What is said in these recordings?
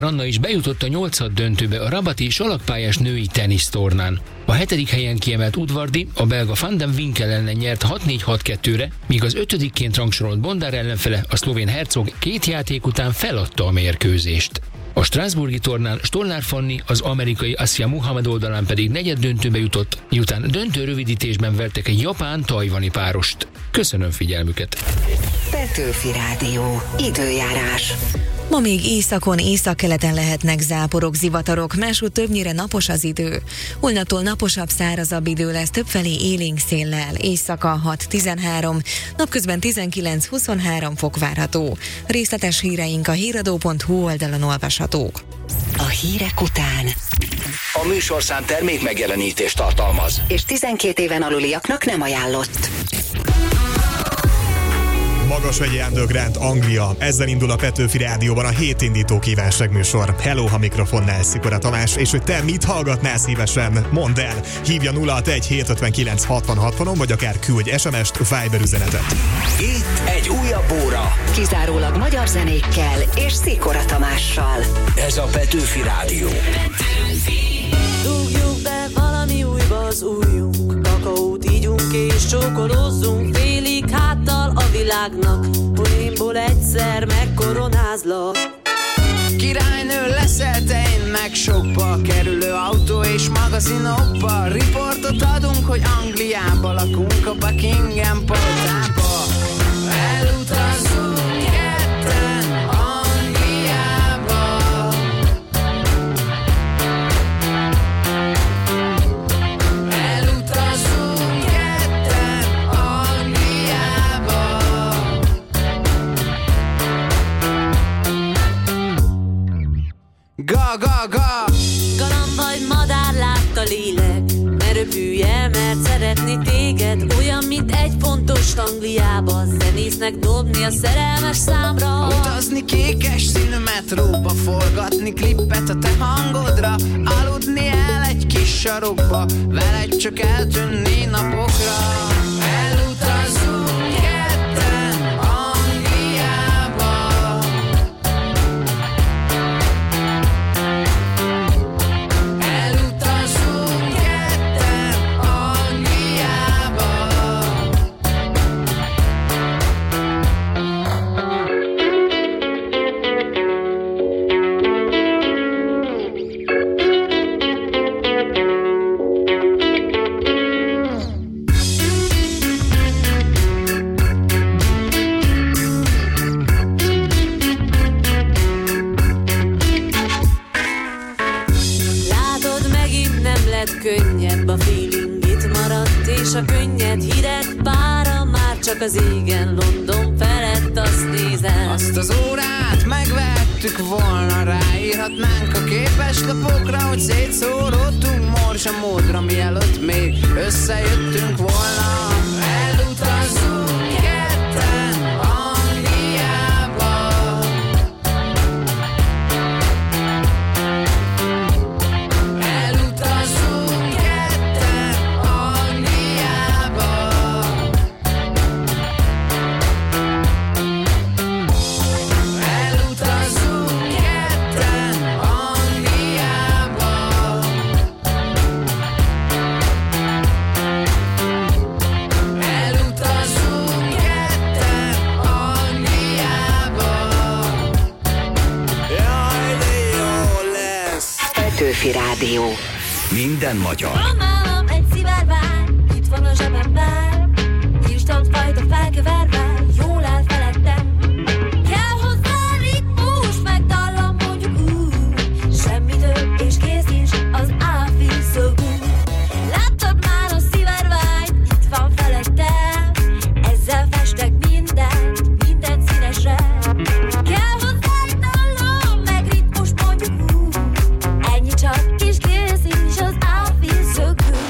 Anna is bejutott a 8. döntőbe a rabati salakpályás női tenisztornán. A 7. helyen kiemelt Udvardi a belga Van den Winkel ellen nyert 6-4-6-2-re, míg az 5-ként rangsorolt Bondár ellenfele, a szlovén Hercog 2 játék után feladta a mérkőzést. A strasbourgi tornán Stollár Fanni az amerikai Asia Muhammad oldalán pedig 4. döntőbe jutott, miután döntő rövidítésben vertek egy japán-tajvani párost. Köszönöm figyelmüket! Petőfi Rádió. Időjárás. Ma még északon, északkeleten lehetnek záporok, zivatarok, máshogy többnyire napos az idő. Holnaptól naposabb, szárazabb idő lesz, többfelé élénk széllel, éjszaka 6-13, napközben 19-23 fok várható. Részletes híreink a híradó.hu oldalon olvashatók. A hírek után A műsorszám termék megjelenítést tartalmaz, és 12 éven aluliaknak nem ajánlott. Magasvegyi Underground, Anglia. Ezzel indul a Petőfi Rádióban a hétindító kívánságműsor. Hello, a mikrofonnál Szikora Tamás, és hogy te mit hallgatnál szívesen, mondd el. Hívja 061 759 60 60-on, vagy akár küldj SMS-t, Viber üzenetet. itt egy újabb óra. Kizárólag magyar zenékkel és Szikora Tamással. Ez a Petőfi Rádió. Dugjuk be valami újba az ujjunk, kakaót ígyunk és csókolózzunk, félig háttal a világnak, poénból egyszer megkoronázlak. Királynő leszel te, én meg sokba kerülő autó és magazinokba. Riportot adunk, hogy Angliába lakunk, a Buckingham palotába. Elutazunk ketten Angliába. Elutazunk ketten Angliába. Ga, ga, ga! Galamb vagy madár látta lélek, ne röpülj el, mert szeretni téged, olyan, mint egy pontos Angliába, zenésznek dobni a szerelmes számra. Utazni kékes színű metróba, forgatni klippet a te hangodra, aludni el egy kis sarokba, veled csak eltűnni napokra. Elutazunk ketten Angliába. Elutazunk ketten Angliába. Látod, megint nem lett könnyebb, a feeling itt maradt, és a könnyed hideg pára már csak az égen, London felett azt nézem. Azt az órát megvehettük volna, ráírhatnánk a képeslapokra, hogy szétszóródtunk morzsa módra, mielőtt még összejöttünk volna. Elutazunk ketten Angliába. Elutazunk ketten Angliába. Elutazunk ketten Angliába. Elutazunk ketten Angliába. Jaj, de jó lesz. Petőfi Rádió. Minden magyar. Van nálam egy szivárvány, itt van a zsebemben, instant fajta felkeverve, jól áll felettem. Kell hozzá ritmus, meg dallam, mondjuk semmi több és kész is, az I feel so good. Láttad már a szivárványt, itt van felettem, ezzel festek mindent színesre. Kell hozzá dallam, meg ritmus, mondjuk ennyi csak és kész is, az I feel so good.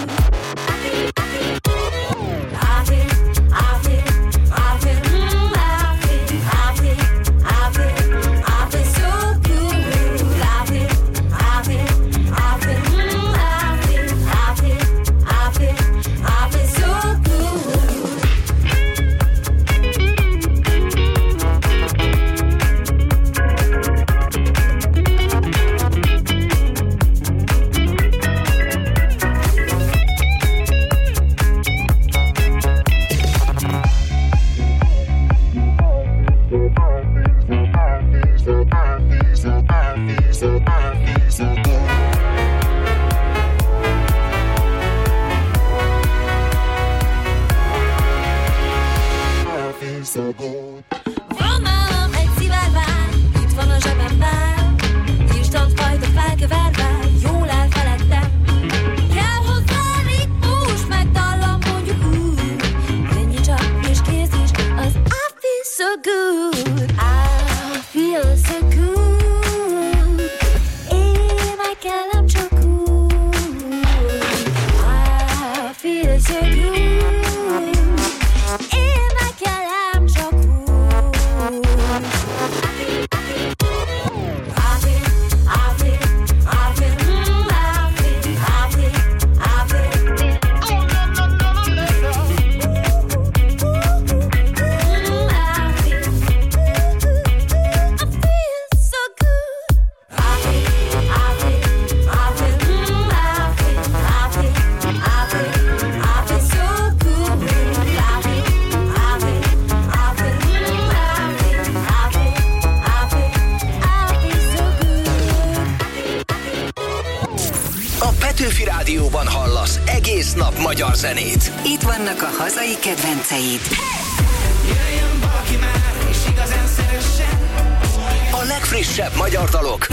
Petőfi Rádióban hallasz egész nap magyar zenét. Itt vannak a hazai kedvenceid. Jöjjön valaki már, és igazán szeressen. A legfrissebb magyar dalok.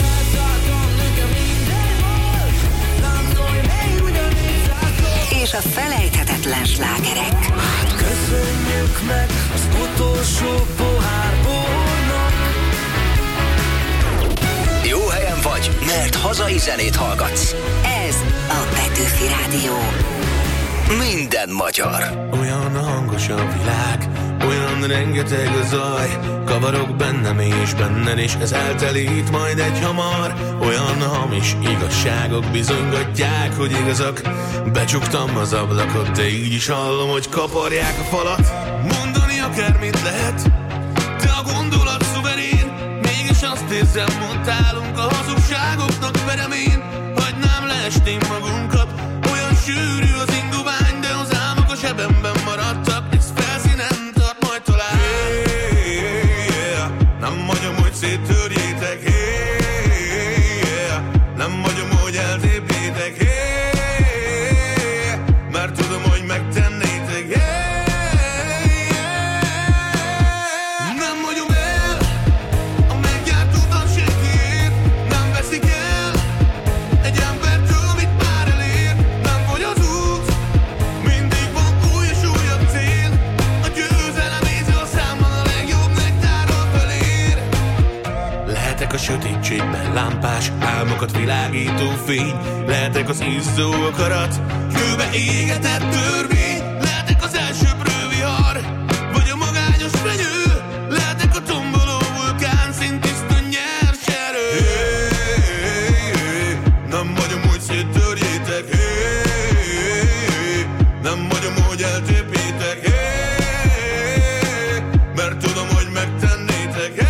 És a felejthetetlen slágerek. Köszönjük meg az utolsó pohár bornak. Jó helyen vagy, mert hazai zenét hallgatsz. Ez a Petőfi Rádió. Minden magyar. Olyan hangos a világ, olyan rengeteg a zaj, kavarok bennem és benned, és ez eltelít majd egy hamar. Olyan hamis igazságok bizonygatják, hogy igazak. Becsuktam az ablakot, de így is hallom, hogy kaparják a falat. Mondani akármit lehet, de a gondolat szuverén. Mégis azt érzem, mondtálunk a hazugságoknak peremén. Hagynám leestén magunkat, olyan sűrű az indovány, de az álmok a zsebemben maradtak. Ez felszínen tart, majd talán. Nem hagyom, hogy széttörjétek. Nem hagyom, hogy eltépjétek. Mert tudom, hogy megtennétek. Nem hagyom el a meggyártódott senkit. Nem veszik el egy embertől, mit már elér. Nem fogy az út, mindig van új és újabb cél. A győzelem íze a számban a legjobb nektárral felér. Lehetek a sötétségben lámpás, álmokat világító fény. Lehetek az izzó akarat, kőbe égetett törvény. Lehetek az elsöprő vihar, vagy a magányos fenyő. Lehetek a tomboló vulkán, szintiszta nyers erő. Nem hagyom, hogy széttörjétek. Nem hagyom, hogy eltépjétek. Mert tudom, hogy megtennétek.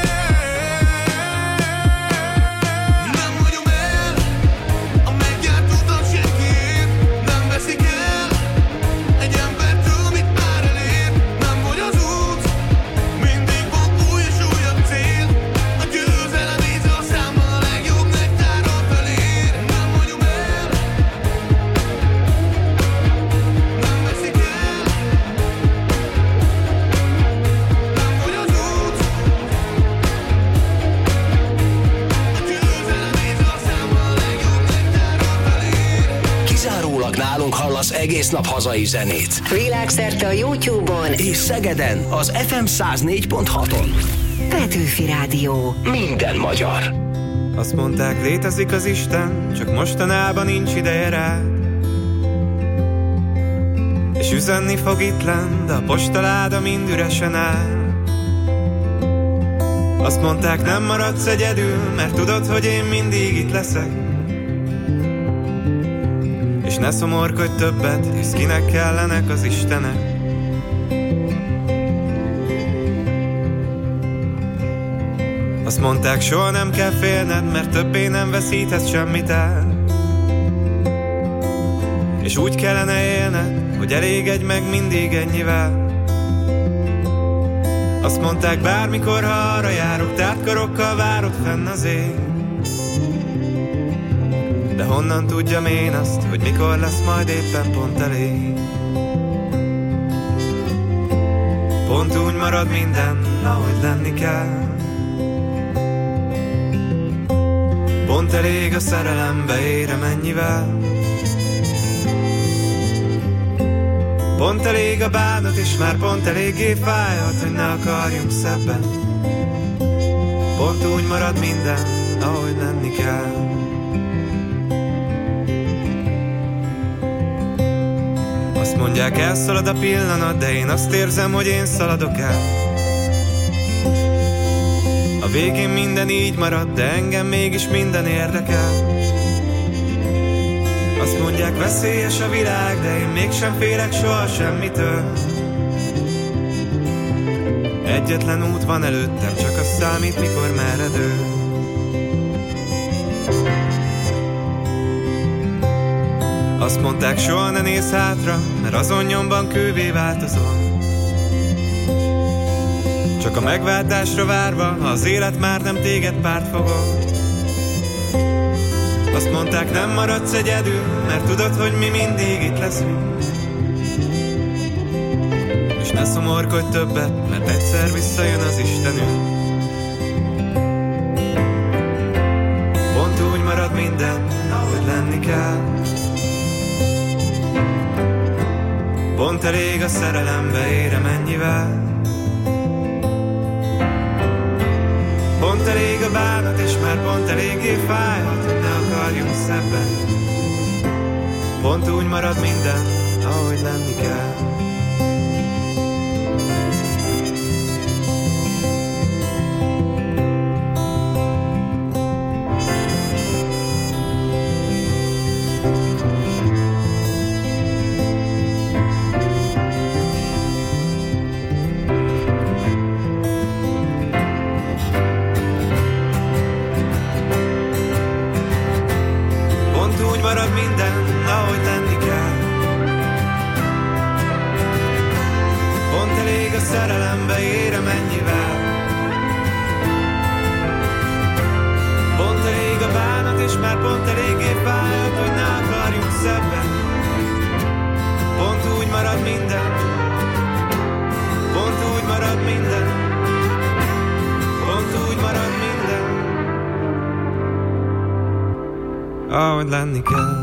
Nem hagyom el a meggyártódott senkit. Nem veszik el egy embertől, mit már elér. Nem fogy az út, mindig van új és újabb cél. A győzelem íze a számban a legjobb nektárral felér. Nem hagyom el, nem veszik el. Nem fogy az út, a győzelem íze a számban a legjobb nektárral felér. Kizárólag nálunk hallasz egész nap hazai zenét. Világszerte a YouTube-on. És Szegeden az FM 104.6-on. Petőfi Rádió. Minden magyar. Azt mondták, létezik az Isten, csak mostanában nincs ideje rá. És üzenni fog itt lenn, de a postaláda mind üresen áll. Azt mondták, nem maradsz egyedül, mert tudod, hogy én mindig itt leszek. És ne szomorkodj többet, hisz kinek kellenek az Istenek. Azt mondták, soha nem kell félned, mert többé nem veszíthetsz semmit el. És úgy kellene élned, hogy elégedj meg mindig ennyivel. Azt mondták, bármikor, ha arra járok, tártkarokkal várod fenn az ég. De honnan tudjam én azt, hogy mikor lesz majd éppen pont elég. Pont úgy marad minden, ahogy lenni kell. Pont elég a szerelembe, érem ennyivel. Pont elég a bánat, és már pont eléggé fájhat, hogy ne akarjunk szebben. Pont úgy marad minden, ahogy lenni kell. Azt mondják, elszalad a pillanat, de én azt érzem, hogy én szaladok el. A végén minden így marad, de engem mégis minden érdekel. Azt mondják, veszélyes a világ, de én mégsem félek soha semmitől. Egyetlen út van előttem, csak az számít, mikor meredő. Azt mondták, soha ne nézz hátra, mert azon nyomban kővé változol. Csak a megváltásra várva, ha az élet már nem téged párt fogol. Azt mondták, nem maradsz egyedül, mert tudod, hogy mi mindig itt leszünk. És ne szomorkodj többet, mert egyszer visszajön az Istenünk. Pont úgy marad minden, ahogy lenni kell. Pont elég a szerelembe, érem ennyivel. Pont elég a bánat, és már pont eléggé fájhat, hogy ne akarjunk szebben. Pont úgy marad minden, ahogy lenni kell. Marad minden, ahogy lenni kell. Pont elég a szerelembe, érem ennyivel. Pont elég a bánat, és már pont eléggé fájhat, hogy ne akarjunk szebben. Pont úgy marad minden. Pont úgy marad minden. Pont úgy marad minden, ahogy lenni kell.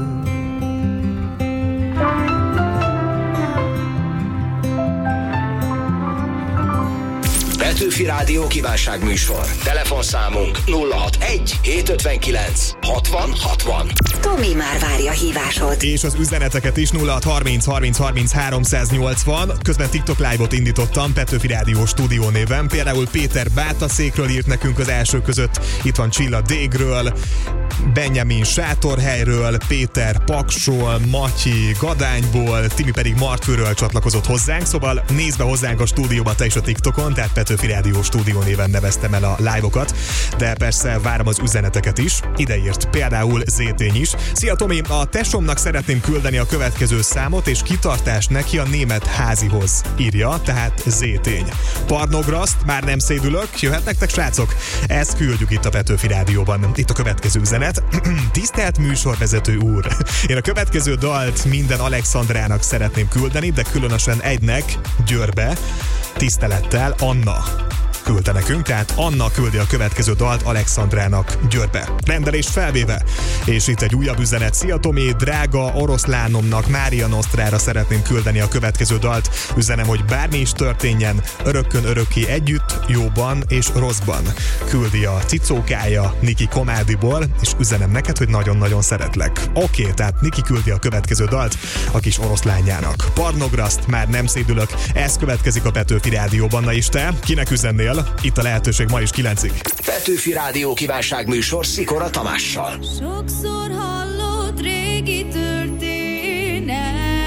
Petőfi Rádió kívánságműsor. Telefonszámunk 061 759 60 60. Tomi már várja hívásod. És az üzeneteket is 0630 30 30 380. Közben TikTok live-ot indítottam Petőfi Rádió stúdió néven. Például Péter Bátaszékről írt nekünk az első között. Itt van Csilla Dégről, Benjamin Sátorhelyről, Péter Paksról, Matyi Gadányból, Timi pedig Martfőről csatlakozott hozzánk, szóval nézd be hozzánk a stúdióba te is a TikTokon, tehát Petőfi Rádió stúdió néven neveztem el a live-okat, de persze várom az üzeneteket is, ideírt például Zétény is. Szia Tomi, a tesómnak szeretném küldeni a következő számot, és kitartás neki a német házihoz, írja, tehát Zétény. Parnograszt, már nem szédülök, jöhet nektek srácok? Ezt küldjük itt a Petőfi Rádióban. Itt a következő üzenet. Tisztelt műsorvezető úr! Én a következő dalt minden Alexandrának szeretném küldeni, de különösen egynek, Győrbe, tisztelettel Anna küldte nekünk, tehát Anna küldi a következő dalt Alexandrának Győrbe. Rendelés felvéve. És itt egy újabb üzenet. Szia Tomi, drága oroszlánomnak Mária Nostrára szeretném küldeni a következő dalt. Üzenem, hogy bármi is történjen, örökkön örökké együtt, jóban és rosszban. Küldi a cicókája Niki Komádiból, és üzenem neked, hogy nagyon-nagyon szeretlek. Oké, tehát Niki küldi a következő dalt a kis oroszlányának. Parnograszt, már nem szédülök. Ez következik a Petőfi Rádióban. Na és te, kinek üzennél? Itt a lehetőség ma is 9-ig. Petőfi Rádió kívánságműsor Szikora Tamással. Sokszor hallott régi történet,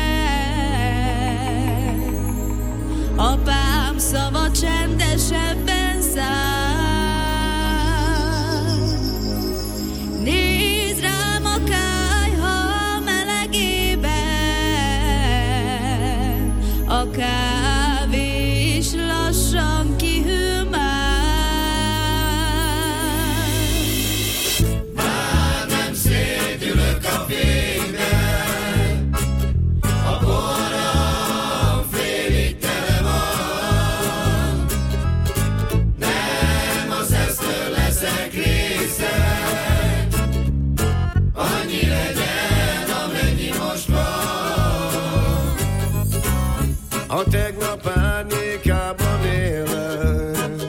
apám szava csendesebben száll. Nézd rám a kályha melegében, a kávé is lassan kihűl. A tegnap árnyékában élek,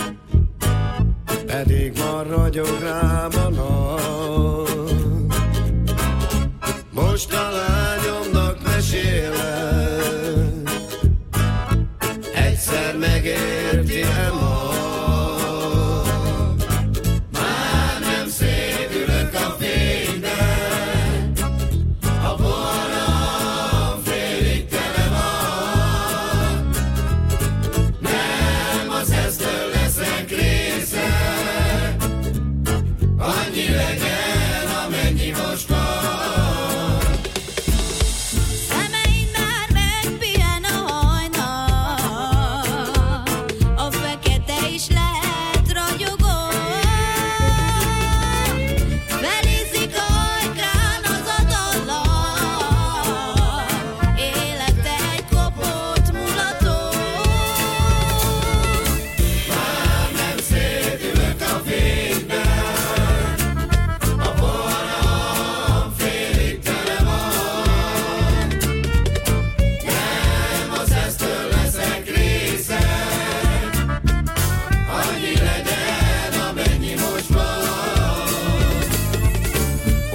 pedig ma ragyog rám a nap. Most a lányomnak mesélek, egyszer megérti-e ma. Már nem szédülök a fényben, a poharam félig tele van.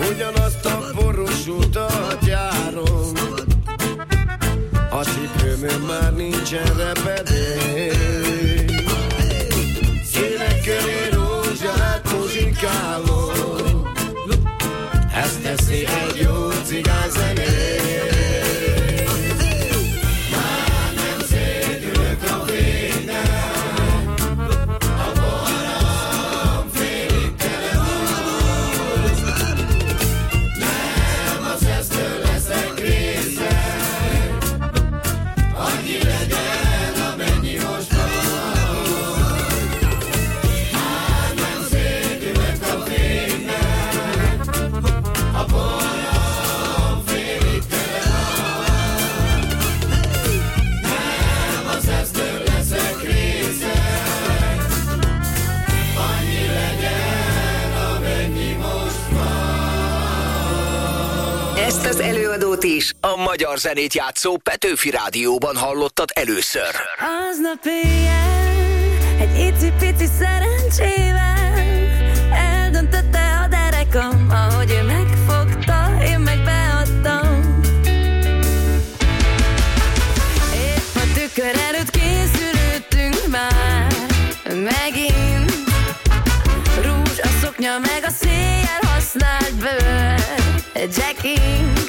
ugyanazt a poros utat járom. A cipőmön már nincsen repedék. Szívek köré rózsát muzsikálom, ezt teszi egy jó cigányzenét. Már nem szédülök a fénynek, a poharam félig tele van. Nem az esztől leszek részeg, annyi legyen, amennyi most van. Már nem szédülök a fénynek, a poharam félig tele van. Nem az esztől leszek részeg, annyi legyen, amennyi most van. Ezt az előadót is a magyar zenét játszó Petőfi Rádióban hallottad először. Aznap éjjel egy icipici szerencsével eldöntötte a derekam, ahogy ő megfogta, én meg beadtam. Épp a tükör előtt készülődtünk már megint. Rúzs a szoknya meg a széjjel használt bőr, Jackink.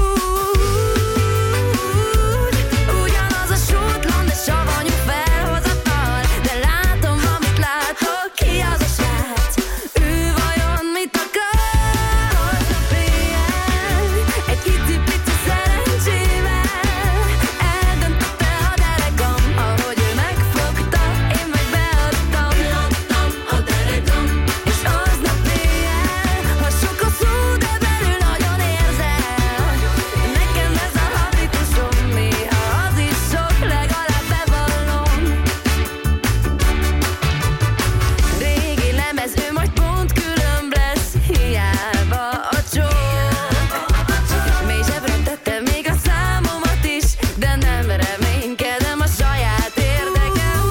Ugyanaz a sútlan, de savanyú felhozatal, de látom, amit látok, ki az a srác? Ő vajon mit akar? Aznap éjjel egy icipici szerencsével eldöntötte a derekam, ahogy ő megfogta, én meg beadtam. Beadtam a derekam. És aznap éjjel, ha sok a szó, de belül nagyon érzel. Nekem ez a habitusom, néha az is sok, legalább bevallom. Régi lemez, ő majd pont különb lesz, hiába a csók. Mély zsebre tettem még a számomat is, de nem reménykedem a saját érdekem.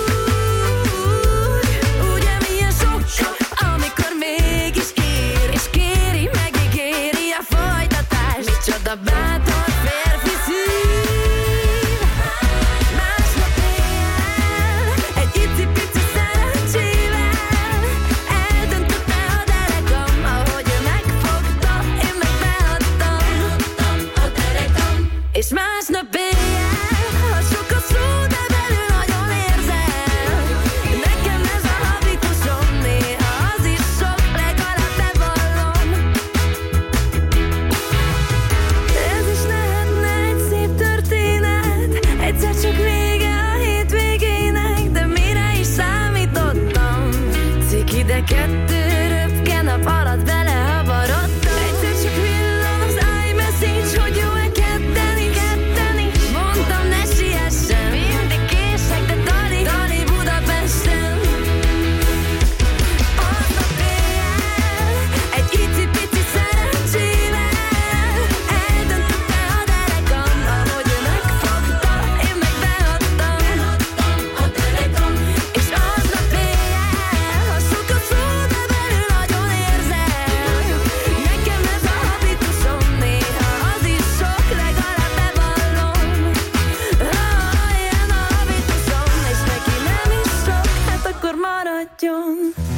Ugye milyen sok, amikor mégis ír, és kéri, megígéri a folytatást. Micsoda bátor férfi szív. Másnap éjjel egy icipici szerencsével eldöntötte a derekam, ahogy ő megfogta, én meg beadtam. Beadtam a derekam. És másnap éjjel, ha sok a szó, de belül nagyon érzel. Nekem ez a habitusom, néha az is sok, legalább bevallom. Ez is lehetne egy szép történet, egyszer csak vége a hétvégének, de mire is számítottam? Ciki, de kettő röpke nap alatt belehabarodtam. Egyszer csak villan az iMessage, hogy jó-e ketteni. Mondtam, ne siessen, mindig kések, de tali Budapesten. Aznap éjjel egy icipici szerencsével eldöntötte a derekam, ahogy ő megfogta, én meg beadtam. Beadtam a derekam. És aznap éjjel, ha sok a szó, de belül nagyon érzel. Nekem ez a habitusom, néha az is sok, legalább bevallom. Ilyen a habitusom, és neki nem is sok, hát akkor maradjon.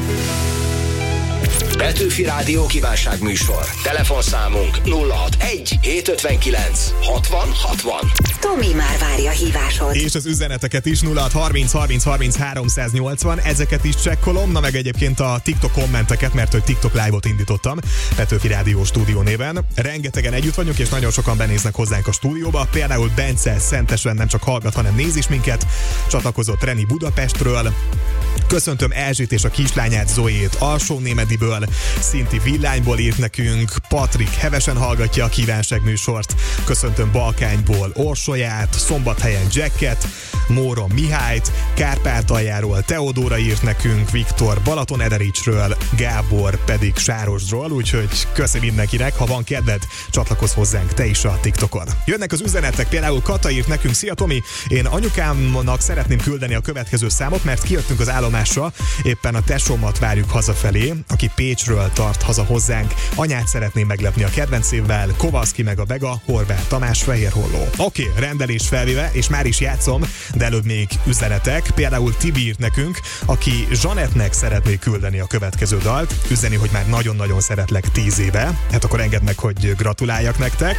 Petőfi Rádió kívánságműsor. Telefonszámunk 061 759 60 60. Tomi már várja hívásod. És az üzeneteket is 0630 30 30 380, ezeket is csekkolom, na meg egyébként a TikTok kommenteket, mert hogy TikTok live-ot indítottam Petőfi Rádió stúdió néven. Rengetegen együtt vagyunk, és nagyon sokan benéznek hozzánk a stúdióba. Például Bence Szentesen nem csak hallgat, hanem néz is minket. Csatlakozott Reni Budapestről. Köszöntöm Erzsét és a kislányát, Zoét Alsó-Némediből. Szinti Villányból írt nekünk. Patrik hevesen hallgatja a kívánságműsort. Köszöntöm Balkányból Orsolyát, Szombathelyen Jacket, Móron Mihályt, Kárpátaljáról Teodóra írt nekünk, Viktor Balatonedericsről, Gábor pedig Sárosdról, úgyhogy köszi mindenkinek, ha van kedved, csatlakozz hozzánk te is a TikTokon. Jönnek az üzenetek, például Kata írt nekünk, szia Tomi, én anyukámnak szeretném küldeni a következő számot, mert kijöttünk az állomásra, éppen a tesómat várjuk hazafelé, aki Pécsről tart haza hozzánk. Anyát szeretném meglepni a kedvencével, Kovaszki meg a Bega, Horváth Tamás, Fehérholló. Oké, rendelés felvéve, és már is játszom, de előbb még üzenetek. Például Tibi írt nekünk, aki Zsanettnek szeretné küldeni a következő dalt, üzeni, hogy már nagyon-nagyon szeretlek 10 éve. Hát akkor engedd meg, hogy gratuláljak nektek.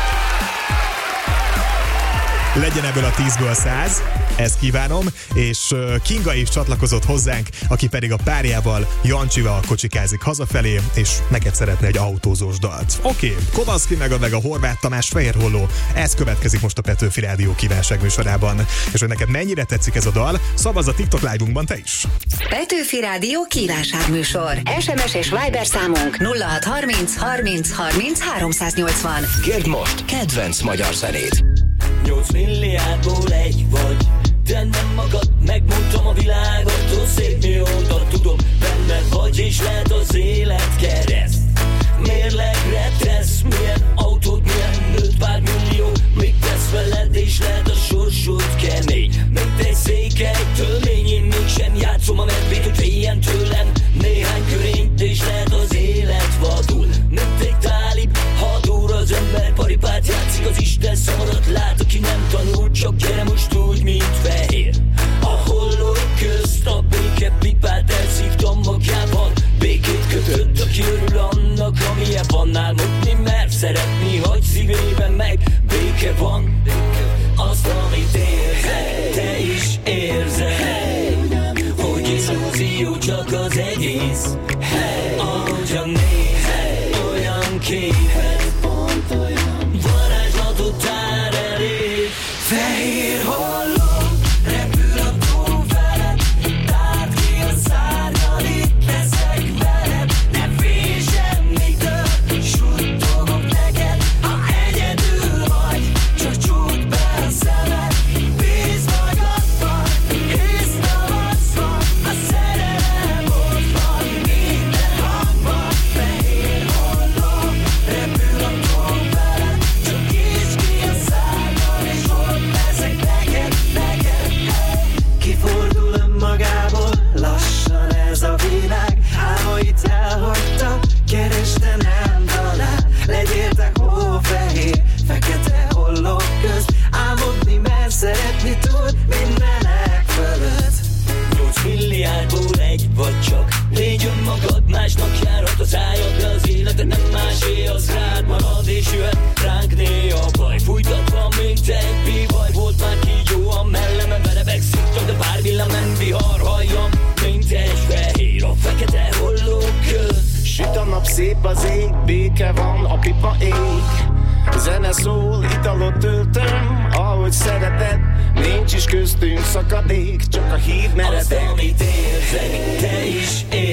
Legyen ebből a 10-ből 100, ezt kívánom, és Kinga is csatlakozott hozzánk, aki pedig a párjával, Jancsival kocsikázik hazafelé, és neked szeretne egy autózós dalt. Oké, Kovaszki meg a Horváth Tamás, Fehérholló, ez következik most a Petőfi Rádió kívánság műsorában. És hogy neked mennyire tetszik ez a dal, szavazz a TikTok live-unkban te is. Petőfi Rádió kívánság műsor. SMS és Viber számunk 0630 30 30 380. Kérd most kedvenc magyar zenét. 8 milliárdból egy vagy, de nem magad, megmondtam a világot, ó szép mióta tudom, benne vagy, és lehet az élet kereszt. Mérlegre tesz, milyen autód, milyen nőtt, pár millió, mit tesz veled, és lehet a sorsod kemény. Mint egy székely tölmény, én mégsem játszom a medvét, hogy féljen tőlem néhány körényt, és lehet az élet vadul. Mint egy tálib, hadúr az ember, paripát játszik, az Isten szamarat lát, aki nem tanul, csak gyere most úgy, mint fehér. A hollók közt a béke pipát elszívtam magjában, békét kötött, aki örül annak, amilyen van, álmodni mer, szeretni, hogy szívében meg béke van. Azt, amit érzed, te is érzed, hogy illúzió csak az egész. Ahogyan nézed, olyan képed, varázslatot tár elég. Fehér holló, repül a tó veled, tárd ki a szárnyal, itt leszek veled. Ne félj semmitől, suttogok neked, ha egyedül vagy, csak csukd be a szemed. Bízz magadban, hisz tavasz van, a szerelem ott van, minden hangban. Fehér holló, repül a tó veled, csak nyisd ki a szárnyal, és ott leszek neked, neked. Kifordul önmagából, lassan ez a világ, álmait elhagyta, kereste nem talál. Legyél te hófehér, fekete hollók közt, álmodni mer, szeretni tud mindenek fölött. 8 milliárdból egy vagy csak, légy önmagad, másnak járhat az ájad, de az életed nem másé, az rád marad, és jöhet ránk néha baj. Fújtatva, mint egy bivaj, volt már kígyó a mellemen, verebek szívtak, de pár villám nem vihar, halljam, mint egy fehér a fekete hollók közt. Süt a nap, szép az ég, béke van, a pipa ég. Zene szól, italot töltöm, ahogy szereted, nincs is köztünk szakadék, csak a híd meredek. Azt, amit érzek, te is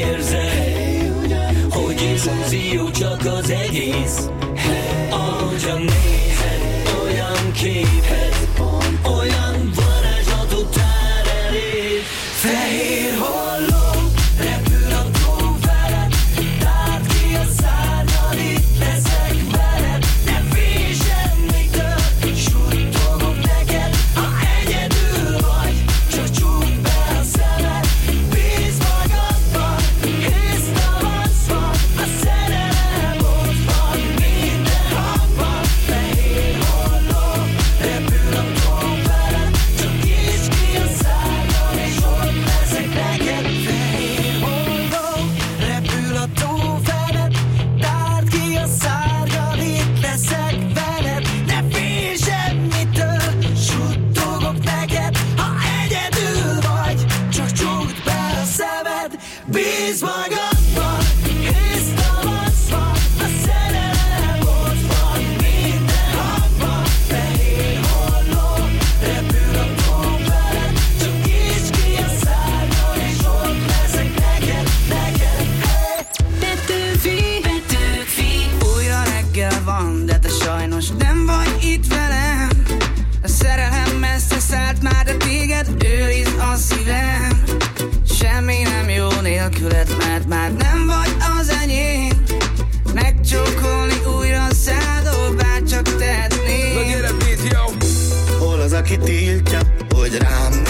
érzed, hogy illúzió csak az egész. Ahogyan nézed, olyan képed, olyan varázslatot tár elég. Fehér holló, repül a tó veled, tárd ki a szárnyal, itt leszek veled. Ne félj semmitől, suttogok neked, ha egyedül vagy, csak csukd be a szemed. Bízz magadban, hisz tavasz van, a szerelem ott van, minden hangban. Fehér holló, repül a tó veled, csak nyisd ki a szárnyal, és ott leszek neked. Fehér holló, repül a tó veled, tárd ki a szárnyal, itt leszek veled. Ne félj semmitől, suttogok neked, ha egyedül vagy, csak csukd be a szemed. Bízz magadban, hisz tavasz van, a szerelem ott van, minden hangban. Fehér holló, repül a tó veled, csak nyisd ki a szárnyal, és ott leszek neked, neked. Petőfi, Petőfi, újra reggel van, de te sajnos nem vagy itt velem. A szerelem messze szállt már, de téged őriz a szívem. Semmi nem jó nélküled, mert már nem vagy az enyém. Megcsókolni újra szádol, bárcsak tehetnél. Hol az, aki tiltja, hogy rám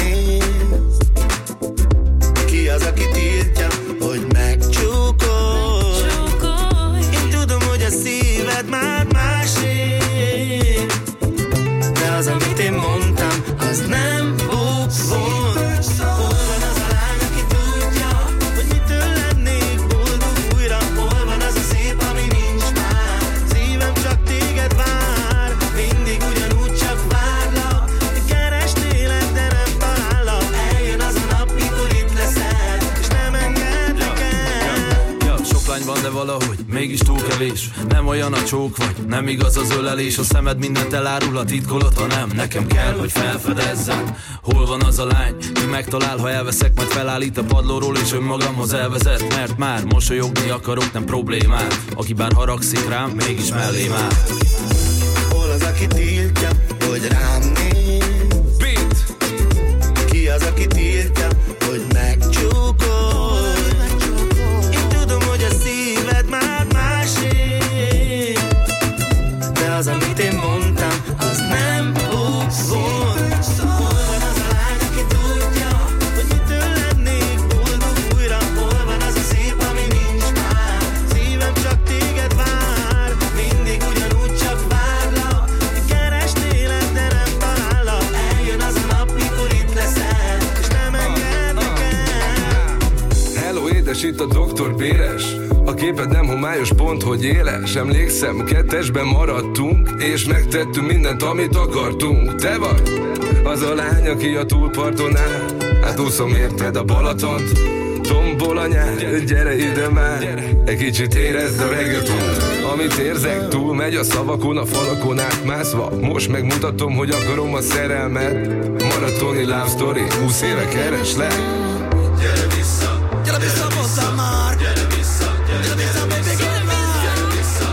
néz? Ki az, aki tiltja, hogy megcsókol? szíved már másé. De az, amit én mondtam, az nem volt. Hol van az a lány, aki tudja, hogy mitől lennék boldog újra? Hol van az a szép, ami nincs már? Szívem csak téged vár, mindig ugyanúgy csak várlak. Keresnélek, de nem talállak. Eljön az a nap, mikor itt leszel, és nem engedlek el. Sok lány van, de valahogy mégis túl kevés. Nem olyan a csók vagy, nem igaz az ölelés. A szemed mindent elárul, a titkolod, ha nem. Nekem kell, hogy felfedezzem. Hol van az a lány, ki megtalál, ha elveszek, majd felállít a padlóról és önmagamhoz elvezet. Mert már mosolyogni akarok, nem problémát. Aki bár haragszik rám, mégis mellém áll. Hol az, aki tiltja, hogy rám néz? Beat! Ki az, aki tiltja, hogy megcsókolj? Én tudom, hogy a szíved már másé. De az, amit én mondtam, az nem volt. Hol van az a lány, aki tudja, hogy mitől lennék boldog újra? Hol van az a szép, ami nincs már? Szívem csak téged vár, mindig ugyanúgy csak várlak. Keresnélek, de nem talállak. Eljön az a nap, mikor itt leszel, és nem engedlek el. Hello, édes, itt a Dr. Béres. A képed nem homályos, pont, hogy éles. Emlékszem, kettesben maradtunk, és megtettünk mindent, amit akartunk. Te vagy az a lány, aki a túlparton áll. Hát úszom érted a Balatont, tombol a nyár. Gyere ide már, egy kicsit érezd a reggaetont. Amit érzek, túl megy a szavakon, a falakon átmászva. Most megmutatom, hogy akarom a szerelmet. Maratoni love story, 20 éve kereslek. Gyere vissza hozzám már. Gyere vissza, baby, gyere már. Gyere vissza.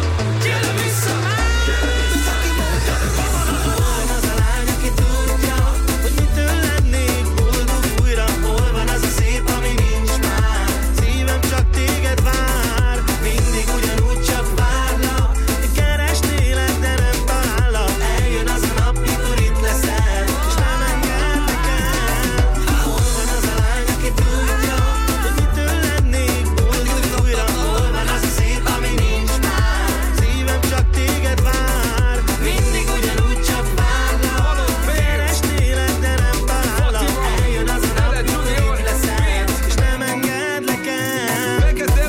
Hol van az a lány, aki tudja, hogy mitől lennék boldog újra? Hol van az a szép, ami nincs már? Szívem csak téged vár, mindig ugyanúgy csak várlak. Keresnélek, de nem talállak. Eljön az a nap, mikor itt leszel, és nem engedlek el. Hol van az a lány, aki tudja, hogy mitől lennék boldog újra? Hol van az a szép, ami nincs már? Szívem csak téged vár, mindig ugyanúgy csak várlak. Keresnélek, de nem talállak. Eljön az a nap, mikor itt leszel, és nem engedlek el.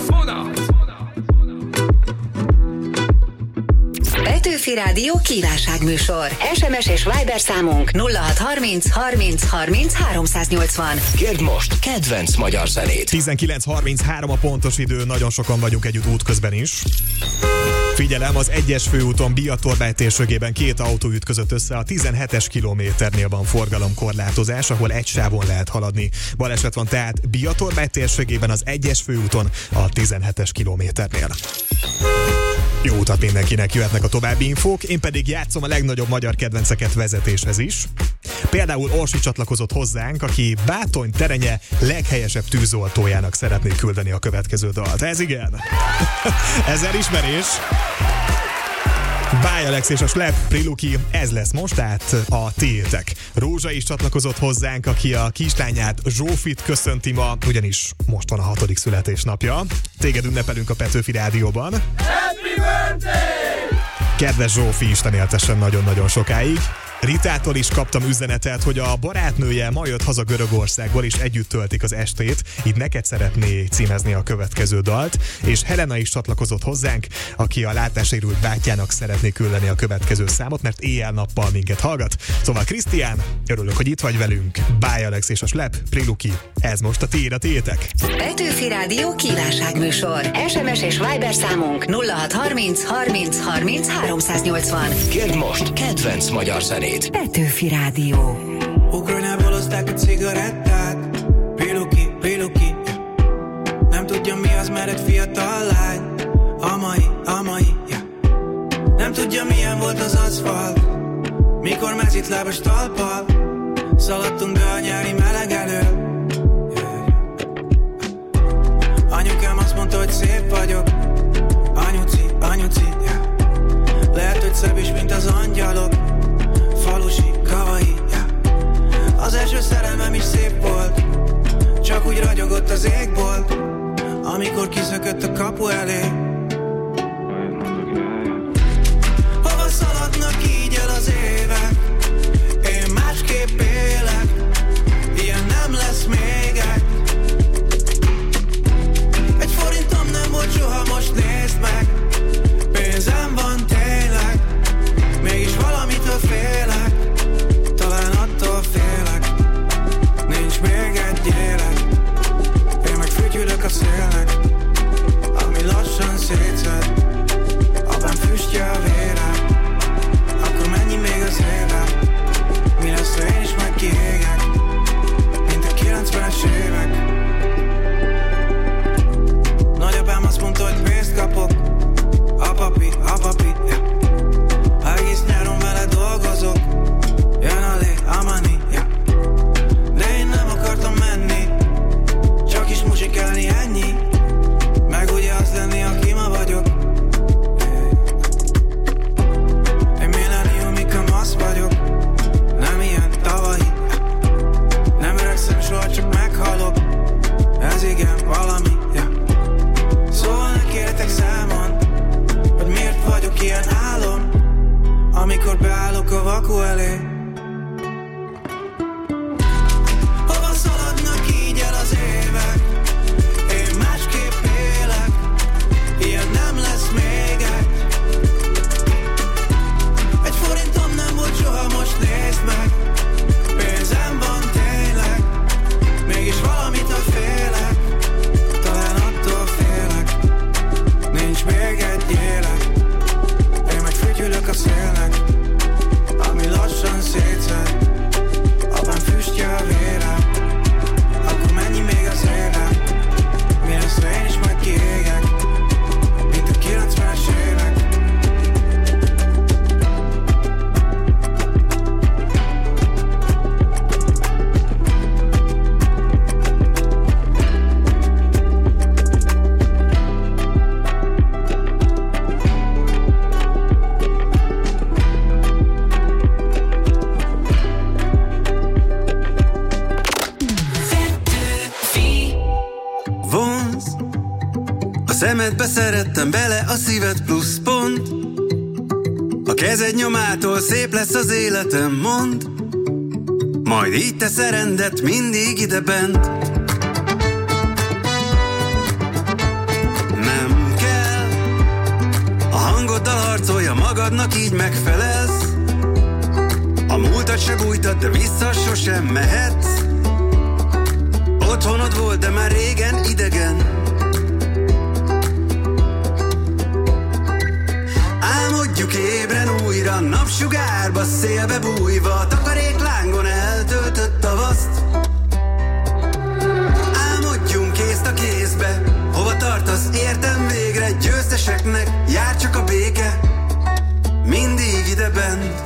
Petőfi Rádió kívánságműsor. SMS és Viber számunk 0630 30 30 380. Kérd most kedvenc magyar zenét. 19:33 a pontos idő, nagyon sokan vagyunk együtt útközben is. Figyelem, az 1-es főúton Biatorbágy térségében 2 autó ütközött össze, a 17-es kilométernél van forgalomkorlátozás, ahol egy sávon lehet haladni. Baleset van tehát Biatorbágy térségében az 1-es főúton a 17-es kilométernél. Jó utat mindenkinek, jöhetnek a további infók, én pedig játszom a legnagyobb magyar kedvenceket vezetéshez is. Például Orsi csatlakozott hozzánk, aki Bátony-Terenye leghelyesebb tűzoltójának szeretné küldeni a következő dalt. Ez igen. Ez elismerés. Báj Alex és a Slep, Priluki, ez lesz most, tehát a tiétek. Rózsa is csatlakozott hozzánk, aki a kislányát, Zsófit köszönti ma, ugyanis most van a 6. születésnapja. Téged ünnepelünk a Petőfi Rádióban. Happy birthday! Kedves Zsófi, Isten éltessen nagyon-nagyon sokáig. Ritától is kaptam üzenetet, hogy a barátnője ma jött haza Görögországból, és együtt töltik az estét, így neked szeretné címezni a következő dalt, és Helena is csatlakozott hozzánk, aki a látássérült bátyjának szeretné küldeni a következő számot, mert éjjel-nappal minket hallgat. Szóval Krisztián, örülök, hogy itt vagy velünk. Báj Alex és a Slep, Priluki, ez most a tiéd, a tiétek. Petőfi Rádió kívánságműsor. SMS és Viber számunk 0630 30 30 380. Kérd most kedvenc magyar zenét. Petőfi Rádió. Ukrajnából hozták a cigarettát. Priluki. Nem tudja mi az, mert egy fiatal lány. A mai, yeah. Nem tudja milyen volt az aszfalt, mikor mezitlábas talppal szaladtunk be a nyári meleg elől. Anyukám azt mondta, hogy szép vagyok. Anyuci, yeah. Lehet, hogy szebb is, mint az angyalok. Falusi, kavai, yeah. Az első szerelmem is szép volt, csak úgy ragyogott az égbolt, amikor kiszökött a kapu elé. szemedbe szerettem bele a szíved plusz pont. A kezed nyomától szép lesz az életem, mond. Majd így tesz rendet mindig ide bent. Nem kell, a hangoddal harcolja magadnak, így megfelelsz. A múltat se bújtad, de vissza sosem mehetsz. Otthonod volt, de már régen idegen. Álmodjuk ébren újra, napsugárba, szélbe bújva, takaréklángon eltöltött tavaszt. Álmodjunk kézt a kézbe, hova tartasz, értem végre, győzteseknek jár csak a béke, mindig ide bent.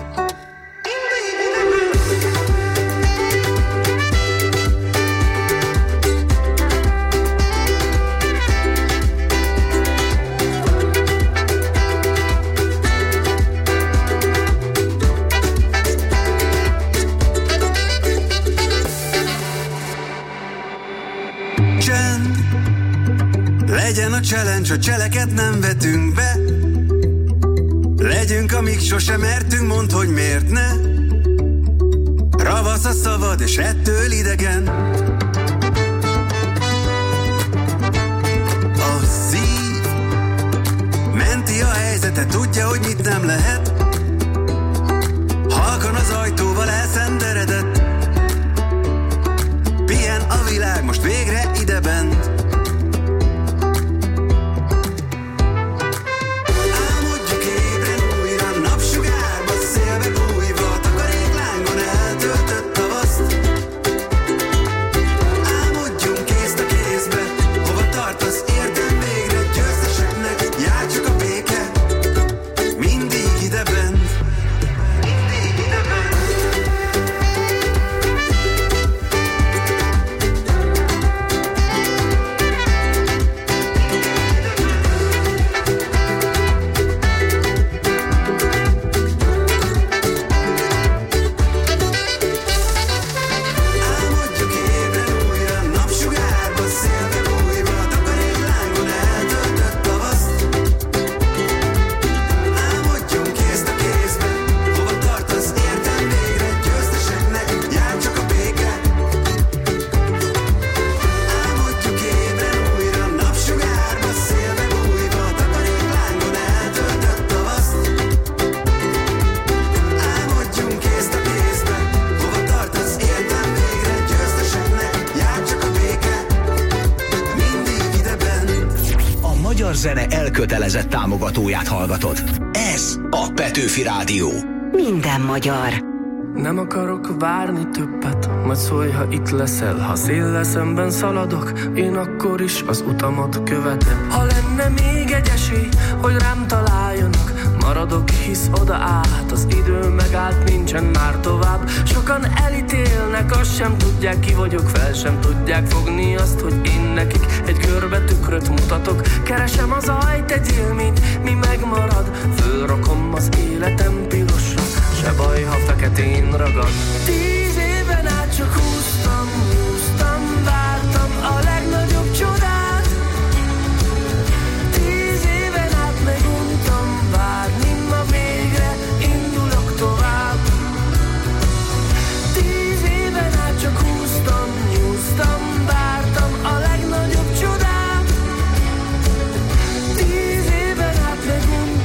Legyen a challenge, a cseleket nem vetünk be. Legyünk, amíg sosem mertünk, mondd, hogy miért ne. Ravasz a szavad, és ettől idegen. A szív menti a helyzetet, tudja, hogy mit nem lehet. Halkan az ajtóval elszenderedett. Pihen a világ most végre idebent. Zene elkötelezett támogatóját hallgatod. Ez a Petőfi Rádió. Minden magyar. Nem akarok várni többet, majd szólj, ha itt leszel. Ha széllel szemben szaladok, én akkor is az utamat követem. Ha lenne még egy esély, hogy rám találjanak, maradok, hisz oda át, az idő megállt, nincsen már tovább. Sokan elítélnek, azt sem tudják, ki vagyok, fel sem tudják fogni azt, hogy én nekik egy körbe tükröt mutatok. Keresem az ajt, egy élményt, mi megmarad, fölrakom az életem pirosra, se baj, ha feketén ragad. 10 éven át csak húztam, vártam a legnagyobb csodát. 10 éven át meguntam várni, ma végre indulok tovább. 10 éven át csak húztam, vártam a legnagyobb csodát. 10 éven át meguntam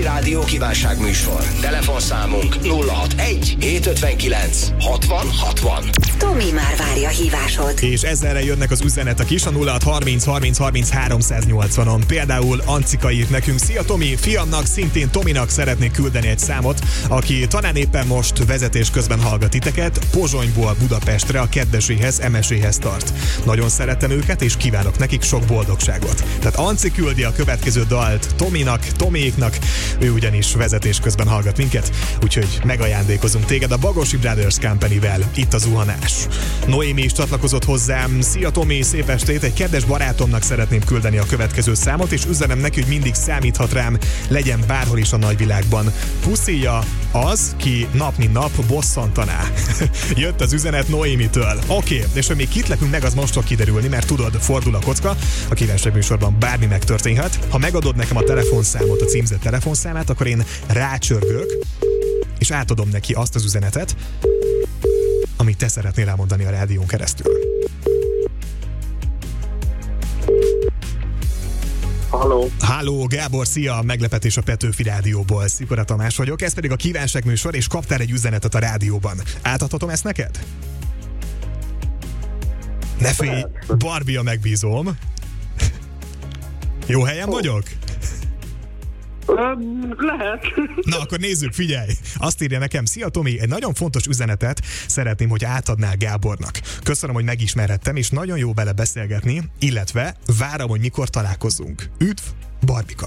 Petőfi Rádió kívánságműsor. Telefonszámunk 061 759 60 60. Tomi már várja a hívásod. És ezzelre jönnek az üzenetek is a 0630 30 30 380-on. Például Ancika írt nekünk: szia Tomi, fiamnak, szintén Tominak szeretnék küldeni egy számot, aki talán éppen most vezetés közben hallgat titeket, Pozsonyból Budapestre a kedveséhez, emeséhez tart. Nagyon szeretem őket, és kívánok nekik sok boldogságot. Tehát Anci küldi a következő dalt Tominak, Tomiéknak, ő ugyanis vezetés közben hallgat minket, úgyhogy megajándékozunk téged a Bagosi Brothers Company-vel. Itt a zuhanás. Noémi is csatlakozott hozzám: szia Tomi, szép estét, egy kedves barátomnak szeretném küldeni a következő számot, és üzenem neki, hogy mindig számíthat rám, legyen bárhol is a nagyvilágban. Puszíja az, ki nap mint nap bosszantaná. Jött az üzenet Noémitől. Oké, és hogy még kit lepünk meg, az most fog kiderülni, mert tudod, fordul a kocka, a kívánság műsorban bármi megtörténhet. Ha megadod nekem a telefonszámot, a címzett telefonszámát, akkor én rácsörgök, és átadom neki azt az üzenetet, amit te szeretnél elmondani a rádión keresztül. Halló, Gábor, szia! Meglepetés a Petőfi Rádióból. Szikora Tamás vagyok, ez pedig a kívánság műsor, és kaptál egy üzenetet a rádióban. Átadhatom ezt neked? Ne félj, Barbie-a megbízom. Jó helyen vagyok? Lehet. Na, akkor nézzük, figyelj! Azt írja nekem: szia Tomi, egy nagyon fontos üzenetet szeretném, hogy átadnál Gábornak. Köszönöm, hogy megismerhettem, és nagyon jó vele beszélgetni, illetve várom, hogy mikor találkozzunk. Üdv, Barbika!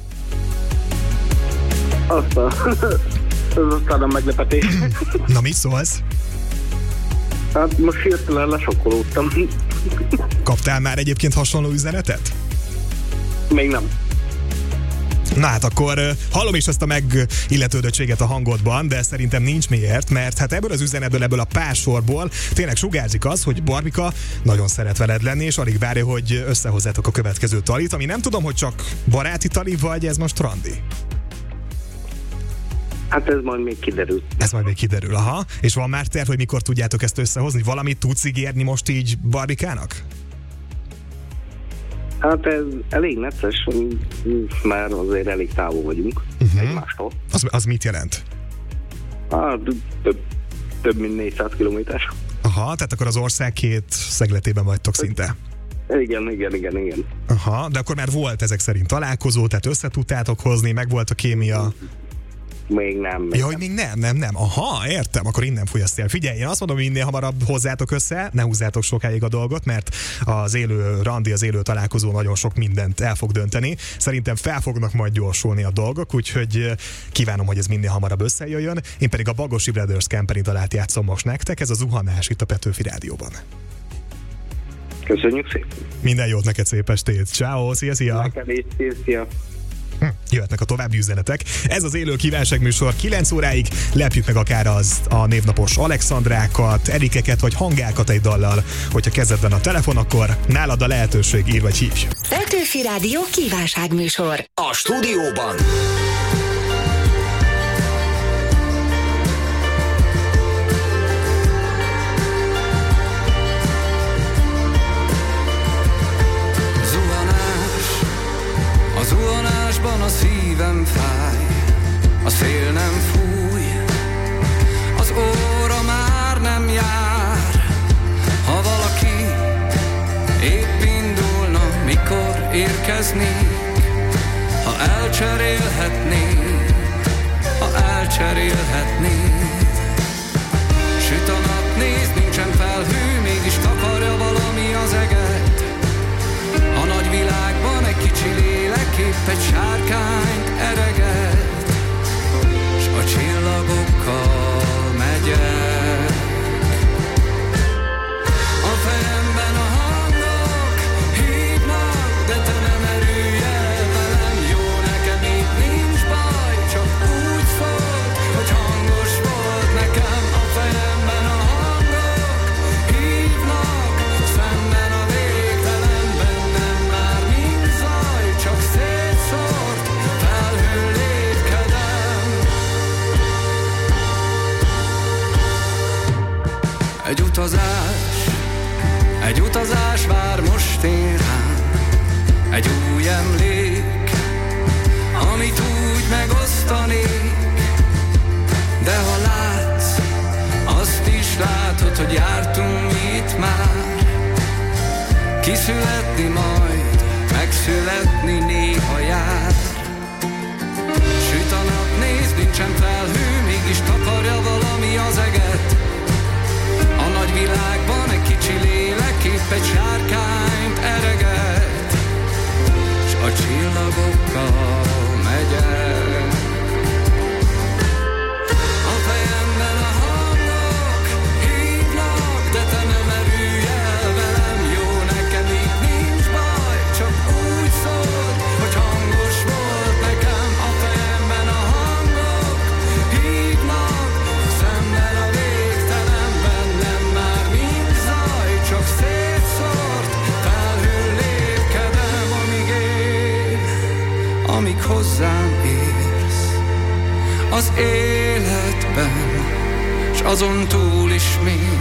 Ez aztán a meglepetés. Na, mit szólsz? Hát most hirtelen lesokkolódtam. Kaptál már egyébként hasonló üzenetet? Még nem. Na hát akkor hallom is ezt a megilletődöttséget a hangodban, de szerintem nincs miért, mert hát ebből az üzenetből, ebből a pár sorból tényleg sugárzik az, hogy Barbika nagyon szeret veled lenni, és alig várja, hogy összehozzátok a következő talit, ami nem tudom, hogy csak baráti tali, vagy ez most randi. Hát ez majd még kiderül. Ez majd még kiderül, aha. És van már terv, hogy mikor tudjátok ezt összehozni? Valamit tudsz ígérni most így Barbikának? Hát ez elég necces, mert azért elég távol vagyunk egymástól. Az mit jelent? Hát több mint 400 kilométer. Aha, tehát akkor az ország két szegletében vagytok szinte. Igen. Aha, de akkor már volt ezek szerint találkozó, tehát összetudtátok hozni, meg volt a kémia. Még nem. Ja, hogy még nem. Aha, értem, akkor innen fogyaszt el. Figyelj, én azt mondom, hogy minél hamarabb hozzátok össze, ne húzzátok sokáig a dolgot, mert az élő randi, az élő találkozó nagyon sok mindent el fog dönteni. Szerintem fel fognak majd gyorsulni a dolgok, úgyhogy kívánom, hogy ez minél hamarabb összejöjjön. Én pedig a Bagosi Brothers Company dalát játszom most nektek, ez a zuhanás itt a Petőfi Rádióban. Köszönjük szépen. Minden jót neked, szép estét. Ciao, szia. Neked is, szia. Jöhetnek a további üzenetek. Ez az élő kívánságműsor 9 óráig. Lepjük meg akár a névnapos Alexandrákat, Erikeket vagy Hangákat egy dallal. Hogyha kezedben a telefon, akkor nálad a lehetőség, ír vagy hívj. Petőfi Rádió kívánságműsor. A stúdióban a zuhanásban a szívem fáj, a szél nem fúj, az óra már nem jár. Ha valaki épp indulna, mikor érkeznék, ha elcserélhetnék, süt a nap, nézd, nincsen felhő, mégis takarja valami az eget. A nagy világban egy kicsi lélek épp egy sárkányt ereget, s a csillagokkal megyek. A fejemben a hangok hívnak, de te nem erülj el velem. Jó, nekem itt nincs baj, csak úgy volt, hogy hangos volt nekem. A fejemben a hangok hívnak, szemben a végtelen, bennem már nincs zaj, csak szétszórt felhő. Kiszületni majd, megszületni néha jár. Süt a nap, nézd, nincsen felhő, mégis takarja valami az eget. A nagy világban egy kicsi lélek épp egy sárkányt ereget, s a csillagokkal megyek. A fejemben a hangok hívnak, de te nem merülj el velem. Jó, nekem itt nincs baj, csak úgy szól, hogy hangos volt nekem. A fejemben a hangok hívnak, szemben a végtelenben nem már nincs zaj, csak szétszórt felhőn lépkedem, amíg él, amíg hozzám érsz az életben, s azon túl is még.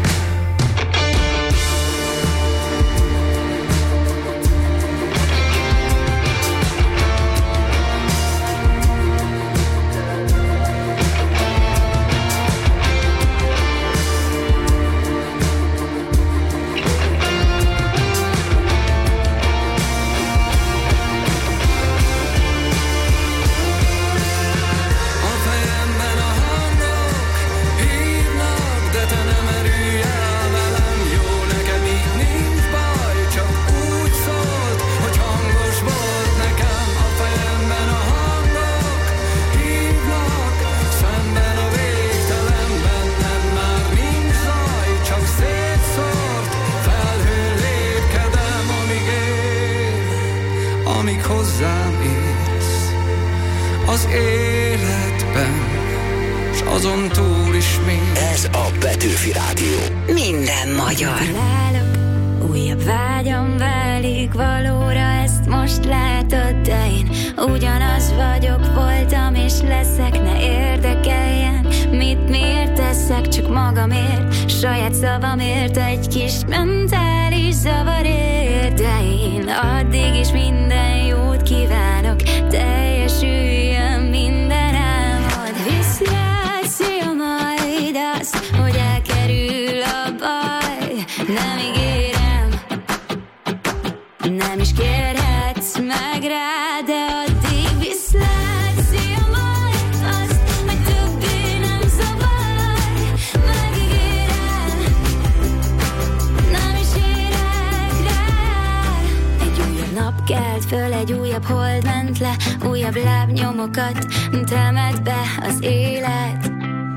Amíg hozzám érsz az életben, s azon túl is még. Ez a Petőfi Rádió. Minden magyar. Találok, újabb vágyam válik valóra, ezt most látod, de én ugyanaz vagyok, voltam és leszek, ne érdekeljen, mit miért teszek, csak magamért, saját szavamért, egy kis mentális zavarért, de én addig is minden jót kívánok, teljesüljön minden álmod, viszlát, szia majd azt, hogy elkerül a baj, nem ígérem, nem is kérhetsz meg rá, de addig viszlát, szia majd azt, hogy többé nem zavar, megígérem, nem is érek rá. Egy újabb nap kelt föl, egy újabb hold ment le, újabb lábnyomokat temet be az élet,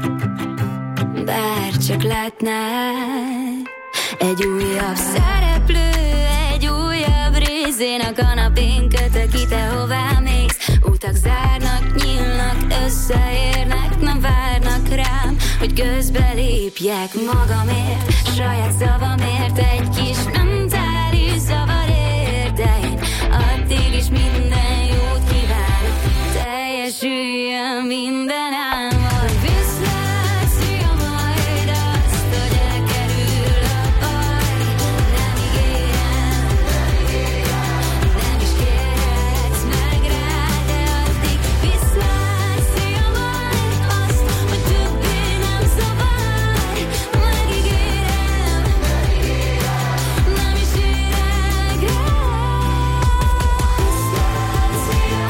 bár csak látnád. Egy újabb szereplő, egy újabb részén a kanapén kötök, ki te hová mész. Utak zárnak, nyílnak, összeérnek, nem várnak rám, hogy közbelépjek magamért, saját szavamért, egy kis mentális zavarért, de én addig is minden jót kívánok, teljesüljön minden álmod. Viszlát, szia majd azt, hogy elkerül a baj, nem ígérem, nem is kérhetsz meg rá, de addig viszlát, szia majd azt, hogy többé nem zavar, megígérem, nem is érek rá. Viszlát, szia,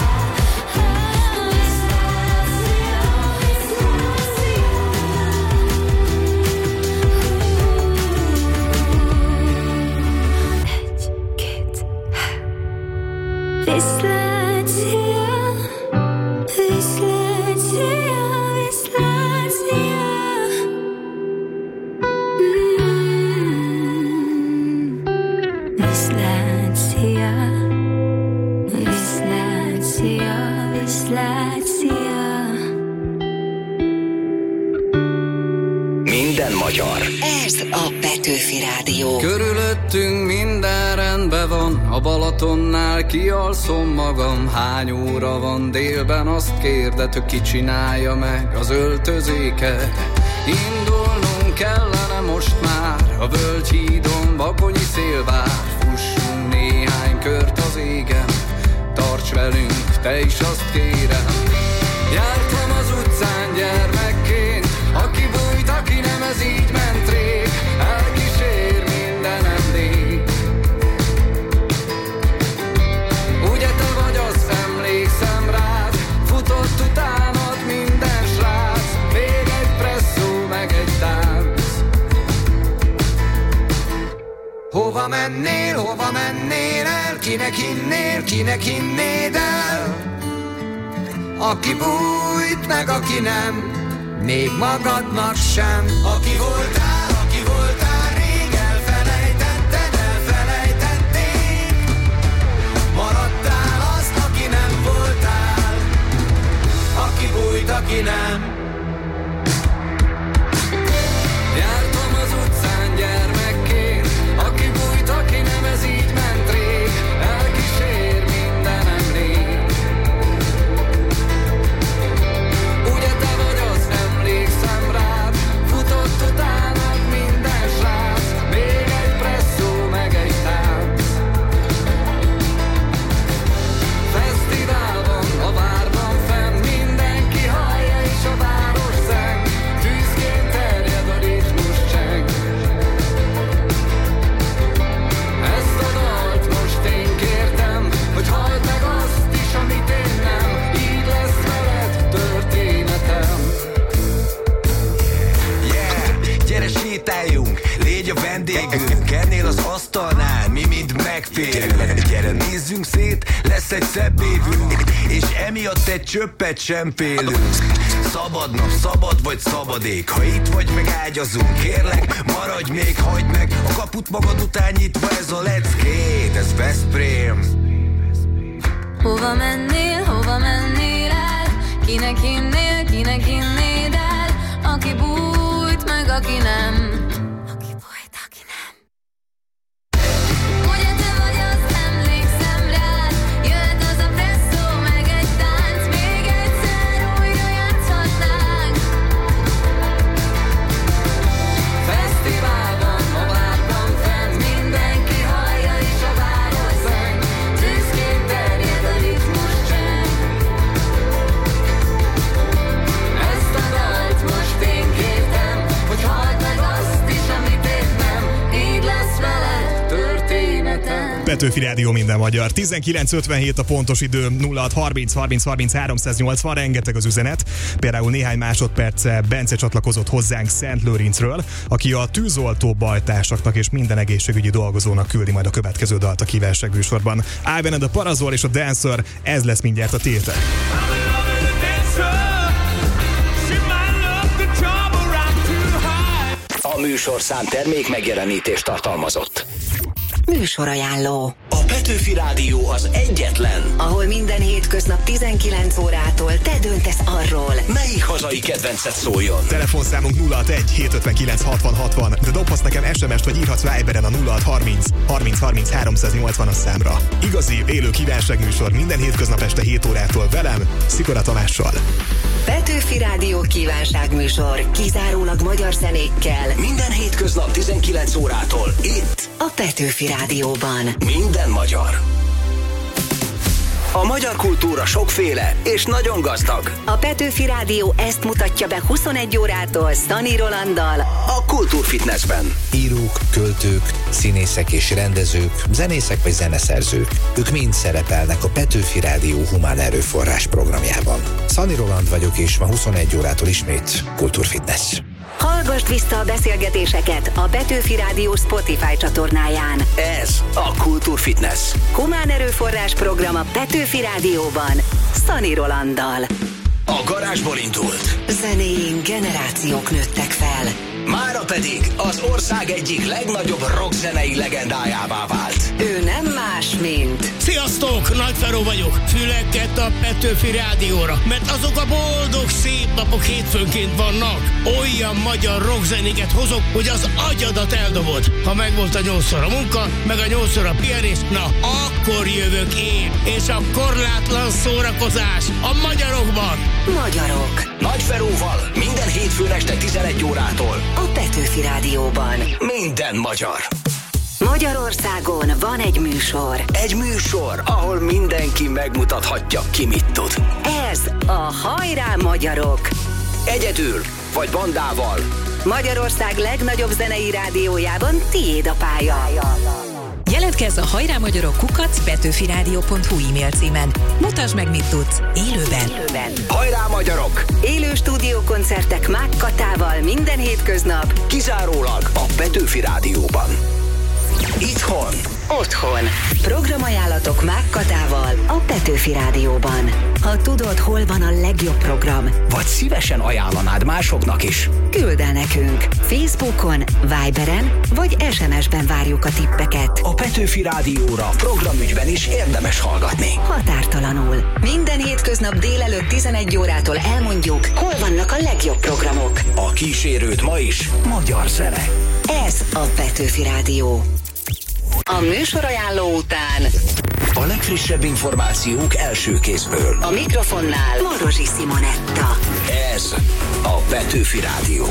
Minden magyar. Ez a Petőfi Rádió. Körülöttünk minden rendben van, a Balatonnál kialszom magam. Hány óra van délben, azt kérdető, ki csinálja meg az öltözéket. Indulnunk kellene most már, a Völgyhídon Bakonyi szél vár. Fussunk néhány kört az égen, tarts velünk, te is azt kérem. Jártam az utcán gyermekként, aki bújt, aki nem, ez így ment rég. Elkísér minden emlék, hova mennél el, kinek hinnéd el? Aki bújt, meg aki nem, még magadnak sem. Aki voltál, rég elfelejtették. Maradtál azt, aki nem voltál, aki bújt, aki nem. Jártam az utcán gyermekként, aki bújt, aki nem, ez így ment rég. Elkísér minden emlék. Ugye te vagy az, emlékszem rád, futott utánad minden srác. Még egy presszó, meg egy tánc. Fesztiválban, a várban fenn, mindenki hallja és a város zeng. Tűzként terjed a ritmus cseng. Ezt a dalt most én kértem, hogy halld meg azt is, amit én nem. Így lesz veled történetem. Gyere sétáljunk, légy a vendégünk. Ennél az asztalnál mi mind megférünk. Gyere nézzünk szét, lesz egy szebb évünk, és emiatt egy csöppet sem félünk. Szabad nap, szabad vagy szabadék. Ha itt vagy, meg ágyazunk, kérlek, maradj még, hagyd meg a kaput magad után nyitva, ez a leckét, ez Veszprém. Hova mennél el? Kinek hinnéd el? Aki bújt, meg aki nem. Ugye te vagy az, emlékszem rád. Jöhet az a presszó, meg egy tánc. Még egyszer újra játszhatnánk. Fesztiválban, a várban fenn, mindenki hallja és a város zeng. Tűzként terjed a ritmus cseng. Ezt a dalt most én kértem, hogy halld meg azt is, amit én nem. Így lesz veled történetem. Petőfi Rádió, minden magyar. 19:57 a pontos idő, 0630 30 30 380, rengeteg az üzenet. Például néhány másodperce Bence csatlakozott hozzánk Szentlőrincről, aki a tűzoltó bajtársaknak és minden egészségügyi dolgozónak küldi majd a következő dalt a kívánság műsorban. Ivan a Parazol és a Dancer, ez lesz mindjárt a tétel. A műsorszám termék megjelenítést tartalmazott. Műsorajánló. A Petőfi Rádió az egyetlen, ahol minden hétköznap 19 órától te döntesz arról, melyik hazai kedvencet szóljon. Telefonszámunk 061 759 60 60, de dobhatsz nekem SMS-t vagy írhatsz Viberen a 0630 30 30 380 számra. Igazi, élő kívánságműsor minden hétköznap este 7 órától velem, Szikora Tamással. Petőfi Rádió kívánságműsor, kizárólag magyar zenékkel. Minden hétköznap 19 órától itt a Petőfi Rádióban. Minden magyar. A magyar kultúra sokféle és nagyon gazdag. A Petőfi Rádió ezt mutatja be 21 órától Szani Rolanddal a Kultúrfitnessben. Írók, költők, színészek és rendezők, zenészek vagy zeneszerzők. Ők mind szerepelnek a Petőfi Rádió humán erőforrás programjában. Szani Roland vagyok, és ma 21 órától ismét Kultúrfitness. Hallgassd vissza a beszélgetéseket a Petőfi Rádió Spotify csatornáján. Ez a Kultúrfitness. Humán erőforrás program a Petőfi Rádióban, Szani Rolanddal. A garázsból indult. Zenéink generációk nőttek fel. Mára pedig az ország egyik legnagyobb rockzenei legendájává vált. Ő nem más, mint... Sziasztok! Nagy Feró vagyok. Füleket a Petőfi Rádióra, mert azok a boldog, szép napok hétfőnként vannak. Olyan magyar rockzenéket hozok, hogy az agyadat eldobod. Ha megvolt a 8-szor a munka, meg a 8-szor a pihenés, na akkor jövök én, és a korlátlan szórakozás a magyarokban. Magyarok. Nagy Feróval minden hétfőn este 11 órától. A Petőfi Rádióban. Minden magyar. Magyarországon van egy műsor. Egy műsor, ahol mindenki megmutathatja, ki mit tud. Ez a Hajrá Magyarok. Egyedül vagy bandával. Magyarország legnagyobb zenei rádiójában tiéd a pálya. Jelentkezz a Hajrá Magyarok @petőfiradio.hu e-mail címen. Mutasd meg, mit tudsz élőben. Hajrá Magyarok! Élő stúdiókoncertek Mák Katával minden hétköznap. Kizárólag a Petőfi Rádióban. Itthon. Otthon. Programajánlatok Mák Katával a Petőfi Rádióban. Ha tudod, hol van a legjobb program, Vagy szívesen ajánlanád másoknak is. küld el nekünk. Facebookon, Viberen vagy SMS-ben várjuk a tippeket. A Petőfi Rádióra programügyben is érdemes hallgatni. Határtalanul. Minden hétköznap délelőtt 11 órától elmondjuk, hol vannak a legjobb programok. A kísérőt ma is magyar zene. Ez a Petőfi Rádió. A műsorajánló után A legfrissebb információk első kézből. a mikrofonnál Marozsi Simonetta. Ez a Petőfi Rádió.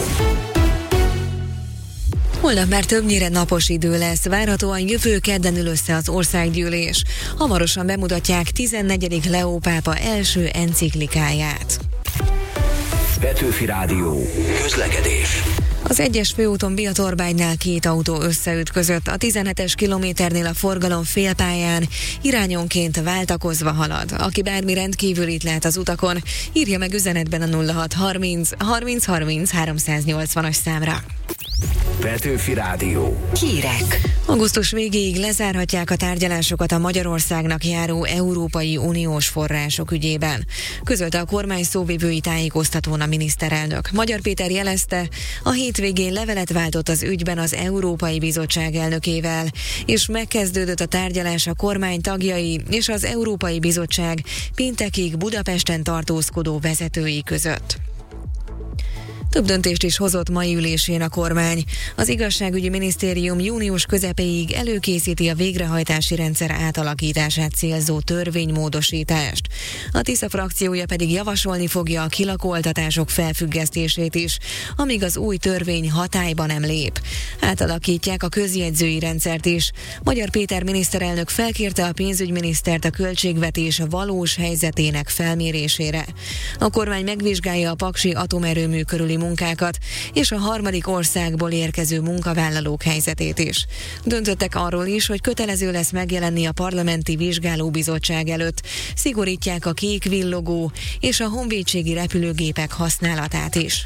Holnap már többnyire napos idő lesz, várhatóan jövő kedden ül össze az országgyűlés. Hamarosan bemutatják 14. Leó pápa első enciklikáját. Petőfi Rádió. Közlekedés. Az 1-es főúton Biatorbánynál 2 autó összeütközött, a 17-es kilométernél a forgalom félpályán irányonként váltakozva halad. Aki bármi rendkívülit lát az utakon, írja meg üzenetben a 0630 30 30 380-as számra. Petőfi Rádió. Hírek. Augusztus végéig lezárhatják a tárgyalásokat a Magyarországnak járó Európai Uniós források ügyében. Közölte a kormány szóvivői tájékoztatón a miniszterelnök. Magyar Péter jelezte, a hétvégén levelet váltott az ügyben az Európai Bizottság elnökével, és megkezdődött a tárgyalás a kormány tagjai és az Európai Bizottság péntekig Budapesten tartózkodó vezetői között. Több döntést is hozott mai ülésén a kormány. Az igazságügyi minisztérium június közepéig előkészíti a végrehajtási rendszer átalakítását célzó törvénymódosítást. A Tisza frakciója pedig javasolni fogja a kilakóoltatások felfüggesztését is, amíg az új törvény hatályba nem lép. Átalakítják a közjegyzői rendszert is. Magyar Péter miniszterelnök felkérte a pénzügyminisztert a költségvetés valós helyzetének felmérésére. A kormány megvizsgálja a paksi atomerőmű körüli munkákat és a harmadik országból érkező munkavállalók helyzetét is. Döntöttek arról is, hogy kötelező lesz megjelenni a parlamenti vizsgálóbizottság előtt, szigorítják a kék villogó és a honvédségi repülőgépek használatát is.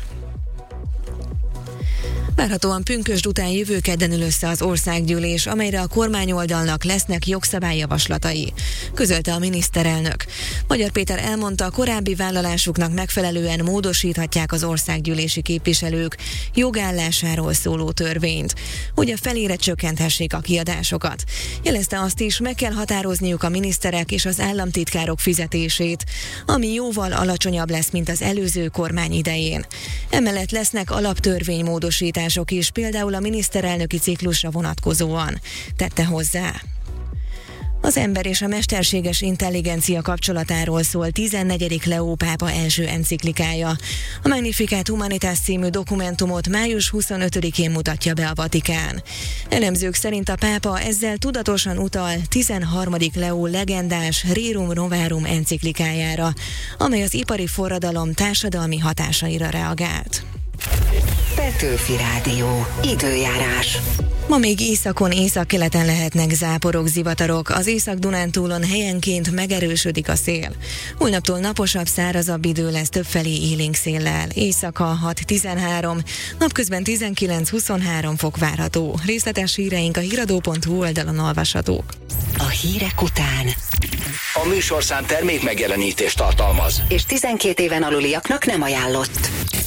Várhatóan pünkösd után jövő kedden ül össze az országgyűlés, amelyre a kormányoldalnak lesznek jogszabályjavaslatai, közölte a miniszterelnök. Magyar Péter elmondta, a korábbi vállalásuknak megfelelően módosíthatják az országgyűlési képviselők jogállásáról szóló törvényt, hogy a felére csökkenthessék a kiadásokat. Jelezte azt is, meg kell határozniuk a miniszterek és az államtitkárok fizetését, ami jóval alacsonyabb lesz, mint az előző kormány idején. Emellett lesznek alaptörvénymódosítások is, például a miniszterelnöki ciklusra vonatkozóan, tette hozzá. Az ember és a mesterséges intelligencia kapcsolatáról szól 14. Leó pápa első enciklikája. A Magnificat Humanitas című dokumentumot május 25-én mutatja be a Vatikán. Elemzők szerint a pápa ezzel tudatosan utal 13. Leó legendás Rerum Novarum enciklikájára, amely az ipari forradalom társadalmi hatásaira reagált. Petőfi Rádió. Időjárás. Ma még északon, északkeleten lehetnek záporok, zivatarok, az Észak-Dunántúlon helyenként megerősödik a szél. Holnaptól naposabb, szárazabb idő lesz többfelé élénk széllel. Éjszaka 6-13, napközben 19-23 fok várható. Részletes híreink a hiradó.hu oldalon olvashatók. A hírek után. A műsorszám termék megjelenítést tartalmaz. És 12 éven aluliaknak nem ajánlott.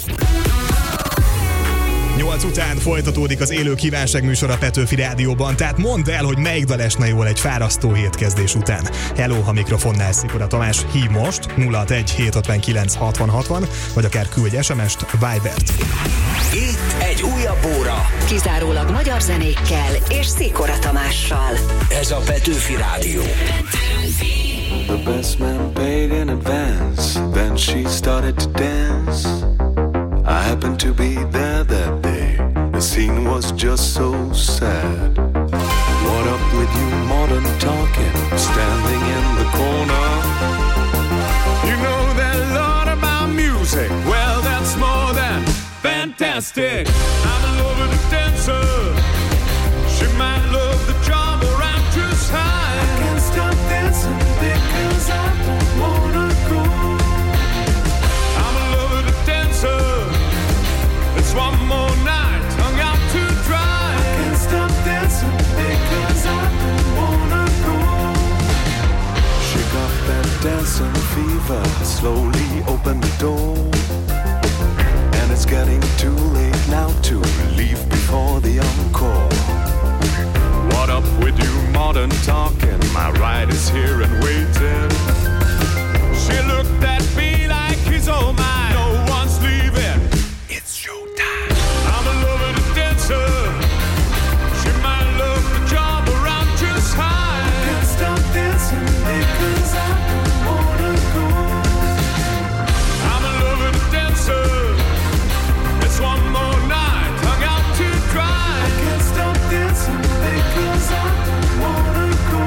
8 után folytatódik az élő kívánságműsor a Petőfi Rádióban, tehát mondd el, hogy melyik dal esne jól egy fárasztó hétkezdés után. Hello, ha mikrofonnál Szikora Tamás, hív most 061 759 60 60, vagy akár küldj SMS-t, Vibert. Itt egy újabb óra. Kizárólag magyar zenékkel és Szikora Tamással. Ez a Petőfi Rádió. The best man paid in advance, then she started to dance. I happened to be there that day. The scene was just so sad. What up with you modern talking, standing in the corner? You know that lot about music. Well, that's more than fantastic. I'm in love with a dancer. She might love the job or actress high. I can't stop dancing because I don't wanna go. I'm in love with a dancer. It's one more night, hung out to dry. I can't stop dancing because driver slowly opened the door, and it's getting too late now to leave before the encore. What up with you modern talking? My ride is here and waiting. She looked at me like he's all mine. No one's leaving. It's showtime. I'm a lover to dancer. She might love the job around just high. I can't stop dancing because I don't wanna go. I'm a lover to dancer. It's one more night, hung out to dry. I can't stop dancing because I don't wanna go.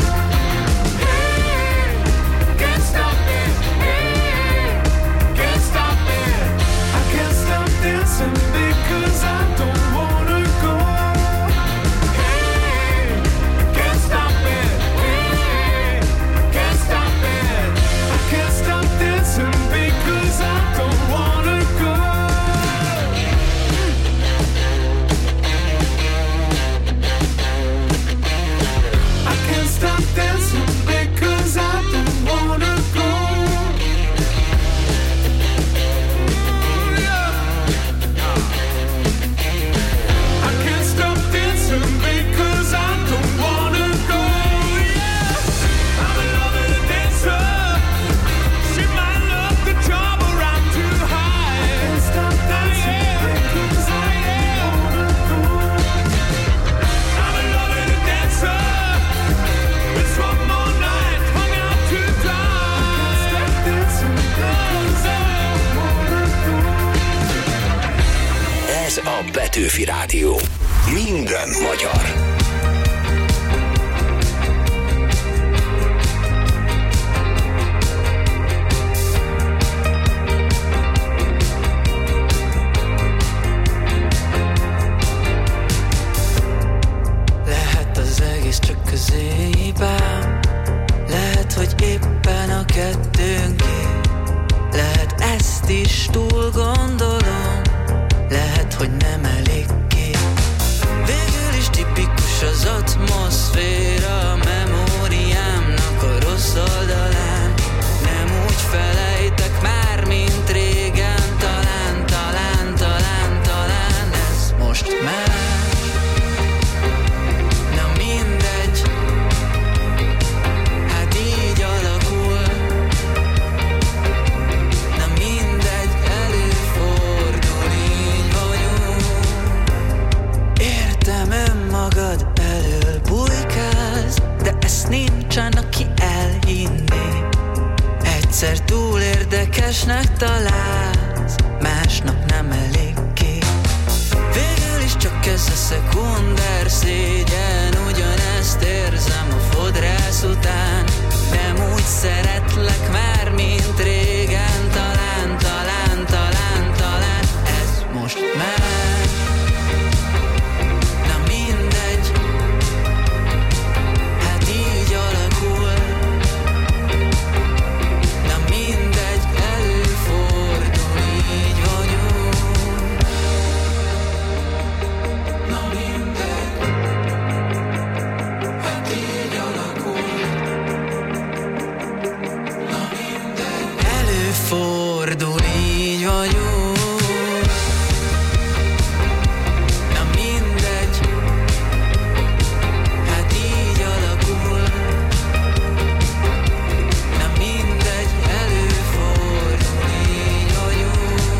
Hey, can't stop it. Hey, can't stop it. I can't stop dancing because I don't wanna go. Hey, can't stop it. Hey, can't stop it. I can't stop dancing because I don't wanna go. I can't stop dancing because I don't wanna go. I can't stop dancing because I don't wanna go. I'm a lover to dancer. She might love the job around too high. I can't stop dancing because I don't wanna go. I'm a lover to dancer. It's one more night, hung out to dry. I can't stop dancing because I don't wanna go. Ez a Petőfi Rádió. Minden magyar. Lehet az egész csak az én hibám, lehet, hogy éppen a kettőnké, lehet ezt is túl gondolom, lehet, hogy nem eléggé. Végül is tipikus az atmoszféra, a memóriámnak a rossz oldalán. Nem úgy felejtek már, mint régen, talán, talán, talán, talán ez most már. Na mindegy, hát így alakul. Na mindegy, előfordul, így vagyunk. Értem, önmagad elől bujkálsz, de ezt nincsen, aki elhinné. Egyszer túl érdekesnek találsz, másnap nem eléggé. Végül is csak ez a szekunder szégyen, ugyanezt érzem a fodrász után. Nem úgy szeretlek már, mint régen, talán, talán, talán, talán ez most már. Na mindegy, hát így alakul. Na mindegy, előfordul, így vagyunk. Na mindegy, hát így alakul. Na mindegy, előfordul, így vagyunk. Na mindegy, hát így alakul. Na mindegy, előfordul, így vagyunk.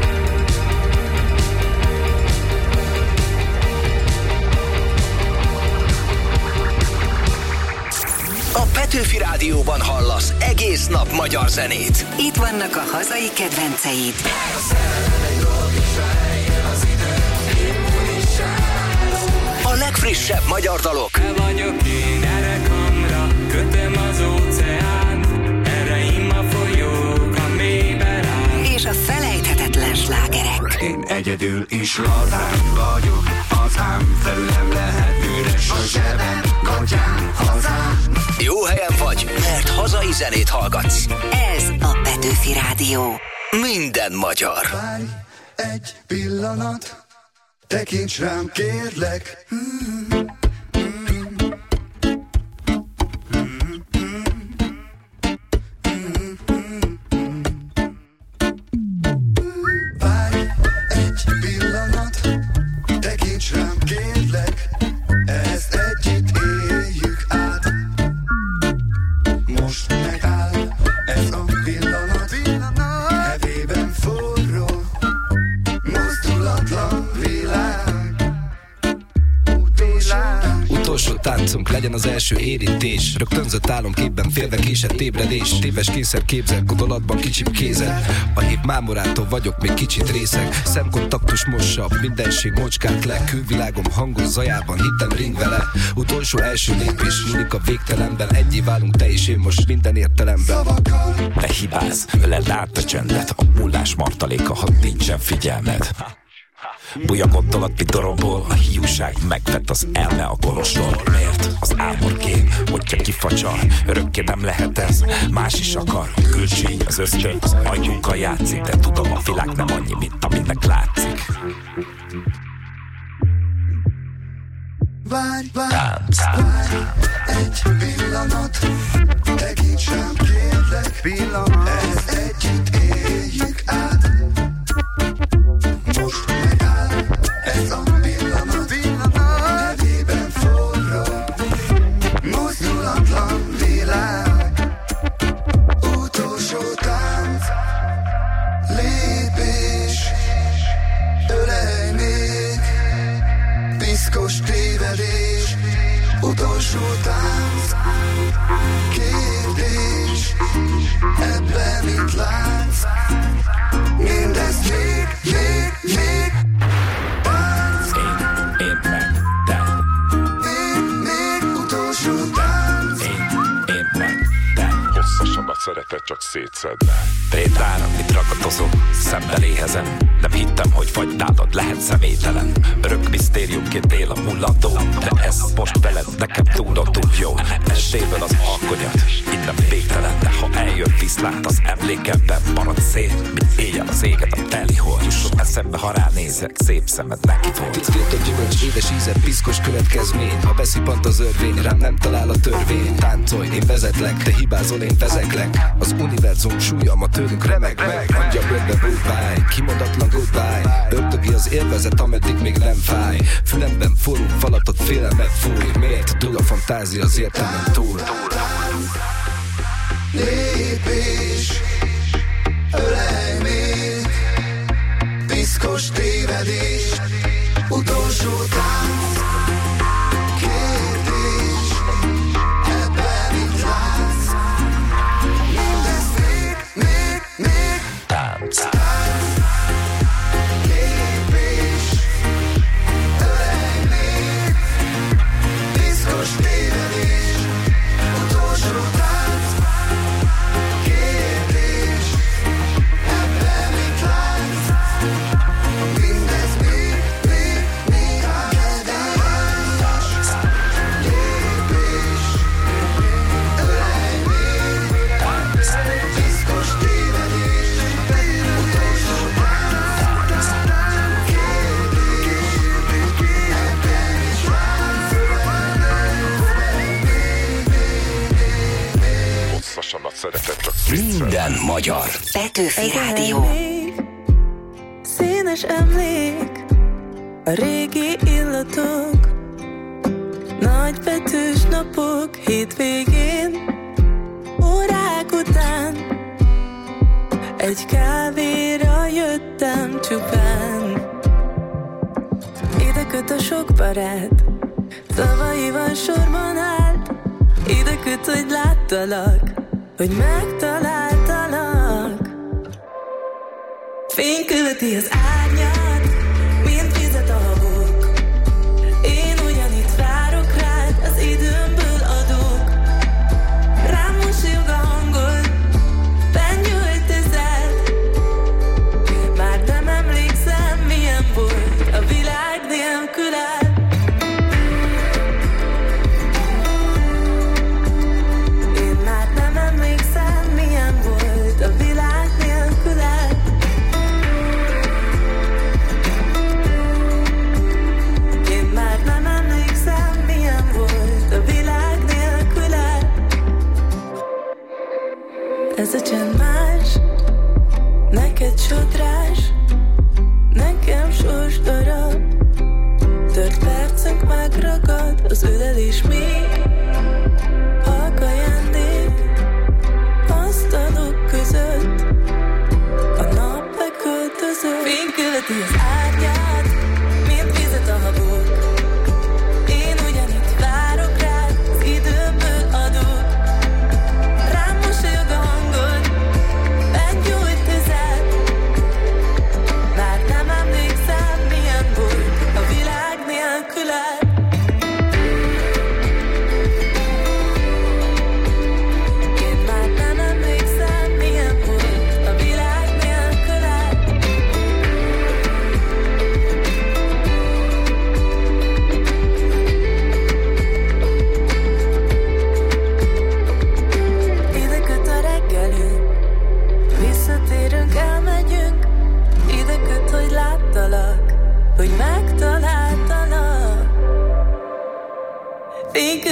A Petőfi Rádióban hallasz egész nap magyar zenét. Itt vannak a hazai kedvenceid. A legfrissebb magyar dalok. Te vagyok én, erre kamra, kötöm az óceánt, erre im a folyók, a mélybe rám. És a felejthetetlen slágerek. Én egyedül is lazán vagyok, hazám felülem lehet üres a zsebem, gatyám, hazám. Jó helyen vagy, mert hazai zenét hallgatsz. Ez a Petőfi Rádió. Minden magyar. Várj egy pillanat, tekints rám, kérlek. táncunk, legyen az első érintés. Rögtönzött álomképben félve késett ébredés. Téves kényszer képzel, gondolatban kicsibb kézel. A hív mámorától vagyok még kicsit részeg. Szemkontaktus mossa, mindenség mocskát le. Külvilágom hangos zajában, hittem ring vele. Utolsó első lépés, múlik a végtelenben. Egyé válunk te és én most minden értelemben. Ne hibáz, öleld át a csendet. A mullás martaléka, ha nincsen figyelmed. Bújja gondolat, mint doromból. A hiúság megvett az elme a kolostól. Miért? Az ámorkép, hogyha kifacsar. Örökké nem lehet ez, más is akar. Külcsíny, az ösztön, az agyunkkal játszik. De tudom, a világ nem annyi, mint aminek látszik. Várj, egy pillanat, segítsem kérlek, ezt együtt éljük át. Most megáll ez a pillanat, nevében forró, mozdulatlan világ. Utolsó tánc, lépés, ölej még, piszkos tévedés. Utolsó tánc, kérdés, ebben mit látsz? Mindezt még tánc. Én meg te. Még utolsó tánc. Én meg te. Hosszasabb a szeretet, csak szétszedve. Prédára, mit ragadozom, szemben éhezem. Nem hittem, hogy vagy nálad lehet személytelen. Örök misztériumként él a mullató. De ez most veled nekem túl jó. Estéből az alkonyat, innen végtelen. De ha eljön viszlát az emlékemben, marad szét, mint éjjel az éget a telihold. Jusson eszembe, ha ránézek, szép szemed neki volt. Fickéltett gyümölcs, édes íze, piszkos következmény. Ha beszippant az örvény, rám nem talál a törvény. Táncolj, én vezetlek, te hibázol, én vezeklek. Az univerzum súlyalma tőlünk remeg meg. Adja bőrbe goodbye, kimondatlan goodbye. Ördögi az élvezet, ameddig még nem fáj. Fülemben forró falatot félelmet fúj. Miért dől a fantázia az értelmen túl? Lépés, ölej még, piszkos tévedés. Utolsó tánc, kérdés, ebben mit látsz? Mindezt még tánc. Lépés, ölej még, piszkos tévedés. Utolsó tánc, kérdés, ebben mit látsz? Mindez még Minden magyar. Petőfi Rádió. Színes emlék, a régi illatok, nagybetűs napok hétvégén, órák után, egy kávéra jöttem csupán. Ide köt a sok barát, szavaival sorban állt, ide köt, hogy láttalak, hogy megtaláltalak. Fény követi az árnyat, mint vizet a habok. Én ugyanitt várok rád, az időmből adok. Rám mosolyog a hangod, benyújtezed. Már nem emlékszem, milyen volt a világ nélküled. Ez a csend más, neked sodrás, nekem sors darab. Tört percünk megragad, az ölelés még halk ajándék. Asztalok között a nap beköltözött. Fény követi az árnyat, mint vizet a habok. Én ugyanitt várok rá,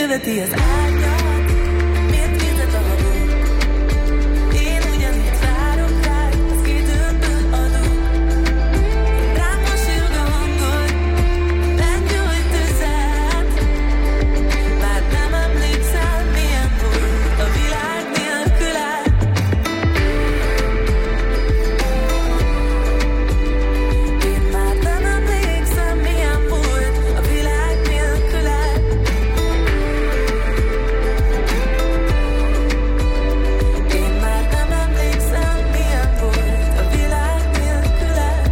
követi az árnyat, mint vizet a habok. Én ugyanitt várok rád, az időből adok. Rám mosolyog a hangod, legyújt tüzet. Már nem emlékszel, milyen volt a világ nélküled. Én már nem emlékszem, milyen volt a világ nélküled. Én már nem emlékszem, milyen volt a világ nélküled.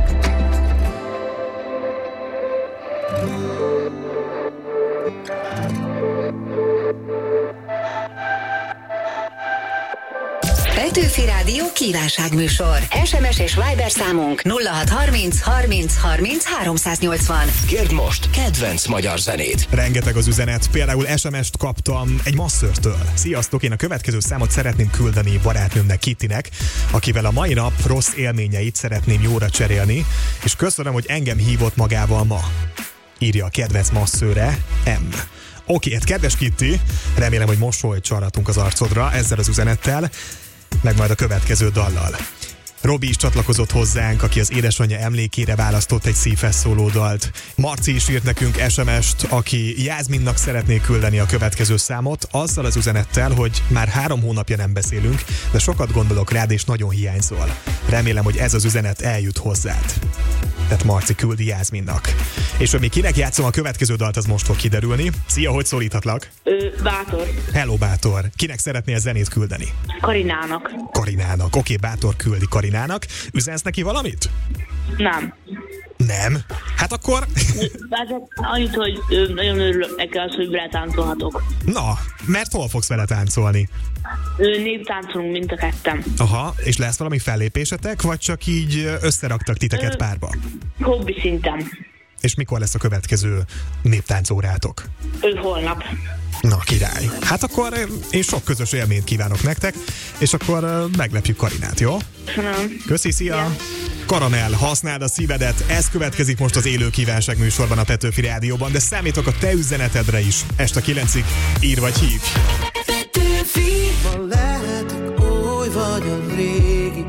Petőfi Rádió kívánságműsor. SMS és Viber számunk 0630 30 30 380. Kérd most kedvenc magyar zenét. Rengeteg az üzenet, például SMS-t kaptam egy masszörtől. Sziasztok, én a következő számot szeretném küldeni barátnőmnek, Kittinek, akivel a mai nap rossz élményeit szeretném jóra cserélni, és köszönöm, hogy engem hívott magával ma. Írja a kedvenc masszőre, M. Oké, hát kedves Kitti, remélem, hogy mosolyt csarratunk az arcodra ezzel az üzenettel, meg majd a következő dallal. Robi is csatlakozott hozzánk, aki az édesanyja emlékére választott egy szívhez szóló dalt. Marci is írt nekünk SMS-t, aki Jászminnak szeretné küldeni a következő számot, azzal az üzenettel, hogy már 3 hónapja nem beszélünk, de sokat gondolok rád, és nagyon hiányzol. Remélem, hogy ez az üzenet eljut hozzád. Tehát Marci küldi Jászminnak. És hogy még kinek játszom a következő dalt, az most fog kiderülni. Szia, hogy szólíthatlak? Bátor. Hello, Bátor. Kinek szeretnél zenét küldeni? Karinának. Karinának. Oké, Bátor küldi Karinának. Üzensz neki valamit? Nem. Nem? Hát akkor... Bátor, annyit, hogy nagyon örülök neki az, hogy vele táncolhatok. Na, mert hol fogsz vele táncolni? Néptáncolunk mind a ketten. Aha, és lesz valami fellépésetek, vagy csak így összeraktak titeket párba? Hobbi szinten. És mikor lesz a következő néptáncórátok? Holnap. Na, király. Hát akkor én sok közös élményt kívánok nektek, és akkor meglepjük Karinát, jó? Köszönöm. Köszi, szia! Karamell, használd a szívedet, ez következik most az élő kívánság műsorban a Petőfi Rádióban, de számítok a te üzenetedre is. Este 9-ig ír vagy hívj. Petőfi. Ma lehetek oly vagy a régi.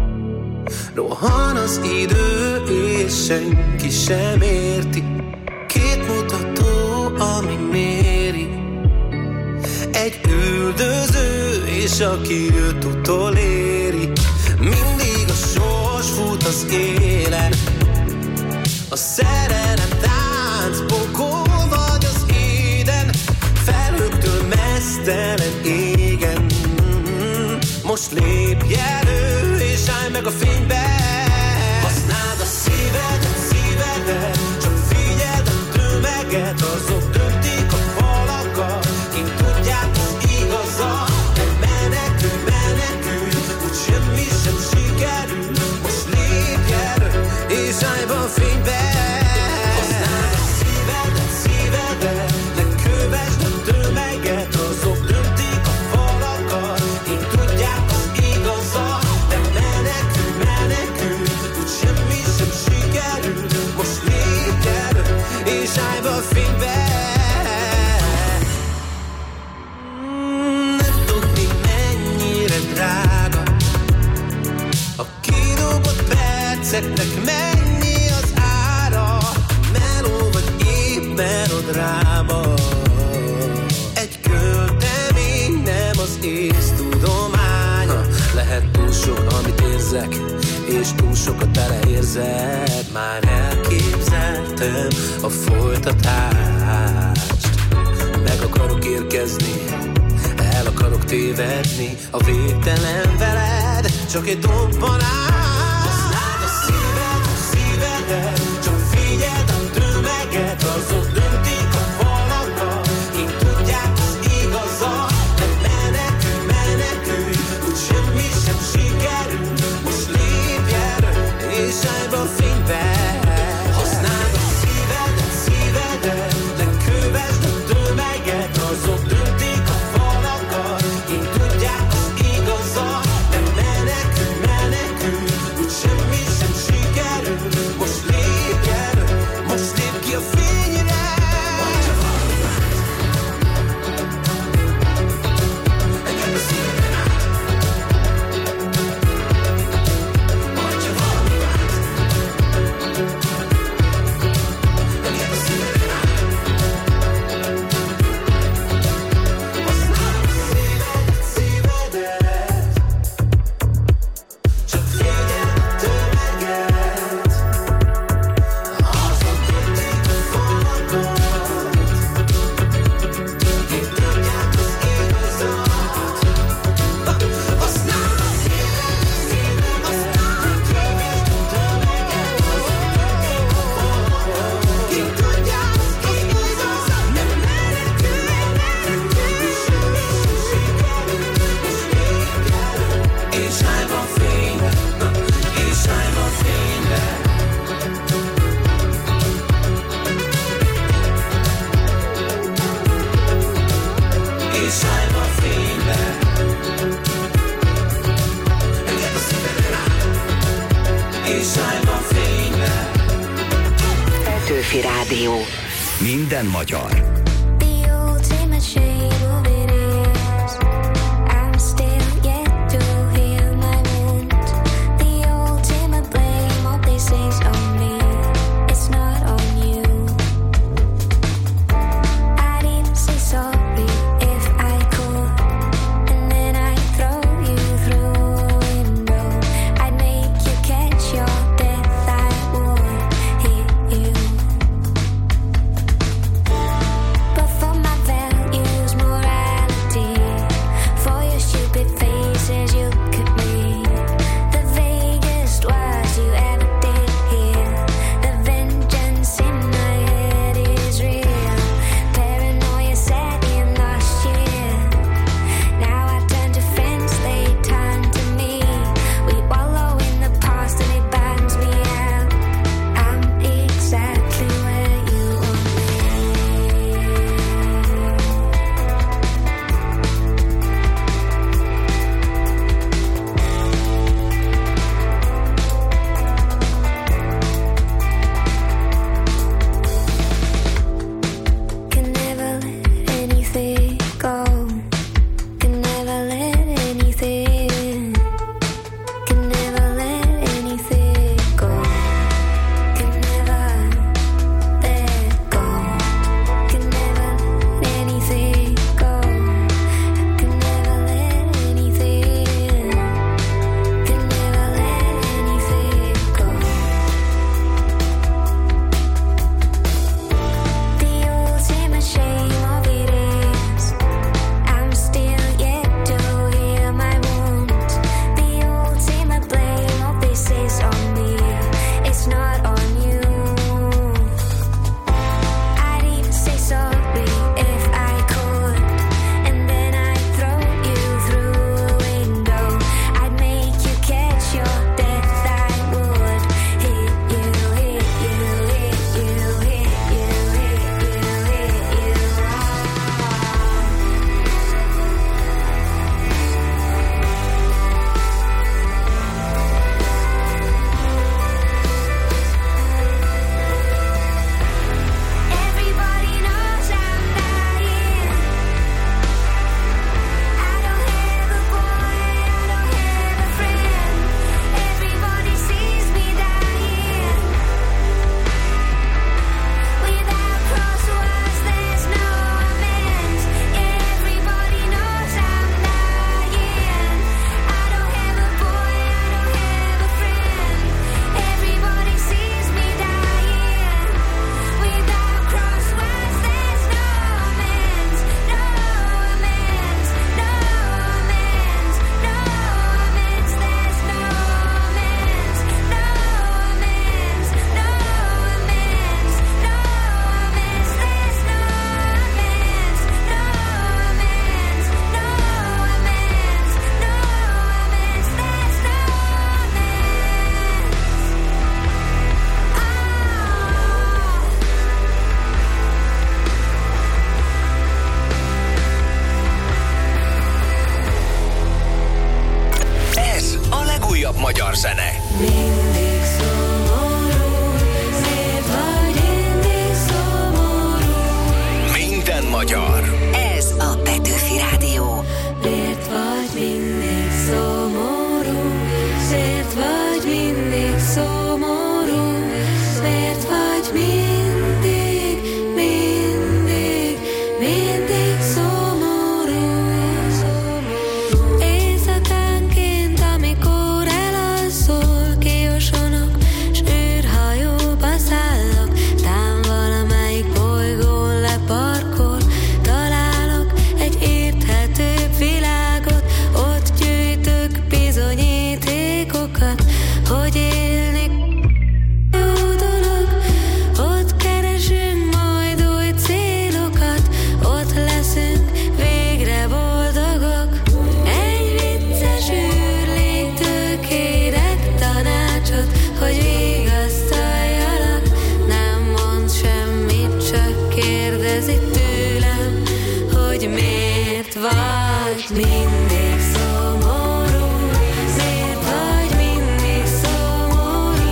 Rohan az idő, és senki sem érti. Két mutató, ami méri. Egy üldöző, és aki jött utoléri. Mindig a sors fut az élen. A szerelem tánc, pokol vagy az éden. Felhőktől meztelen égen. Most lépj elő, és állj meg a fénybe. Használd a szívedet, csak figyeld a tömeget. Azok döntik a falakat, kint tudják az igazat. Menekülj, úgy semmi sem sikerül. Most lépj elő, és állj be a fénybe. Használd a szívedet, ne kövesd a tömeget. Azok döntik a falakat, kint tudják az igazat. De menekülj, úgy semmi sem sikerül. Most lépj elő, és állj be a fénybe. Nem tudni mennyire drága a kidobott perceknek, mennyi az ára. Meló vagy épp melodráma. Egy költemény, nem az észtudománya. Lehet túl sok, amit érzek, és túl sokat beleérzed. Már elképzeltem a folytatást. Meg akarok érkezni, el akarok tévedni a végtelen veled, csak egy dobbanás. Használd a szívedet, csak figyeld a tömeget. Azok döntik a falakat, kint tudják az igazat. De menekülj, úgy semmi sem sikerül. Most lépj elő, és állj be a fénybe. Használd a szívedet, ne kövesd a tömeget. Azok döntik a falakat, kint tudják az igazat. De menekülj, úgy semmi sem sikerül. Most lépj elő, most lépj ki a fényre. és sárga fényben. Petőfi Rádió. Minden magyar. The ultimate shade of it is I'm still yet to heal my wound. The ultimate blame of this is on me. It's not on you. I didn't say sorry if I could, and then I'd throw you through a window. I'd make you catch your death. I would hit you. But for my values, morality, for your stupid faces you could make the vaguest words you ever did hear. The vengeance in my head is real. Paranoia set in last year. Now I turn to friends, they turn to me. We wallow in the past and it burns me out. I'm exactly where you want me. Can never let anything go. Can never let anything. Can never let anything go. Can never let go. Can never let anything go. Can never let anything. Can never let anything go. The ultimate shame of it is I'm still yet to heal my wounds. The ultimate blame of this is on me. It's not on you. I didn't say sorry if I could, and then I'd throw you through a window. I'd make you catch your death. I would hit you, hit you, hit you, hit you, hit you, hit you. Everybody knows I'm dying. I don't have a boy, I don't have a friend. Everybody sees me dying. Without crosswords, there's no amends. Everybody knows I'm dying. I don't have a boy, I don't have a friend. Everybody sees me dying. Without crosswords, there's no amends. No amends, no amends, no amends. There's no amends, no amends, no amends, no amends. There's no amends, no amends, no amends, no amends. There's no Ez a legújabb magyar zene. Mindig szomorú, szép vagy mindig szomorú. Minden magyar. Ez a Petőfi Rádió. Miért vagy mindig szomorú? Miért vagy mindig szomorú? Miért vagy mindig, mindig, mindig szomorú? Éjszakánként, amikor elalszol, kiosonok, s űrhajóba szállok, tán valamelyik bolygón leparkol, találok egy érthetőbb világot, ott gyűjtök bizonyítékokat, hogy élni jó dolog, ott keresünk majd új célokat, ott leszünk végre boldogok. Egy vicces űrlénytől kérek tanácsot, hogy vigasztaljalak, nem mond semmit, csak kérdezi tőlem, hogy miért vagy mindig szomorú, miért vagy mindig szomorú.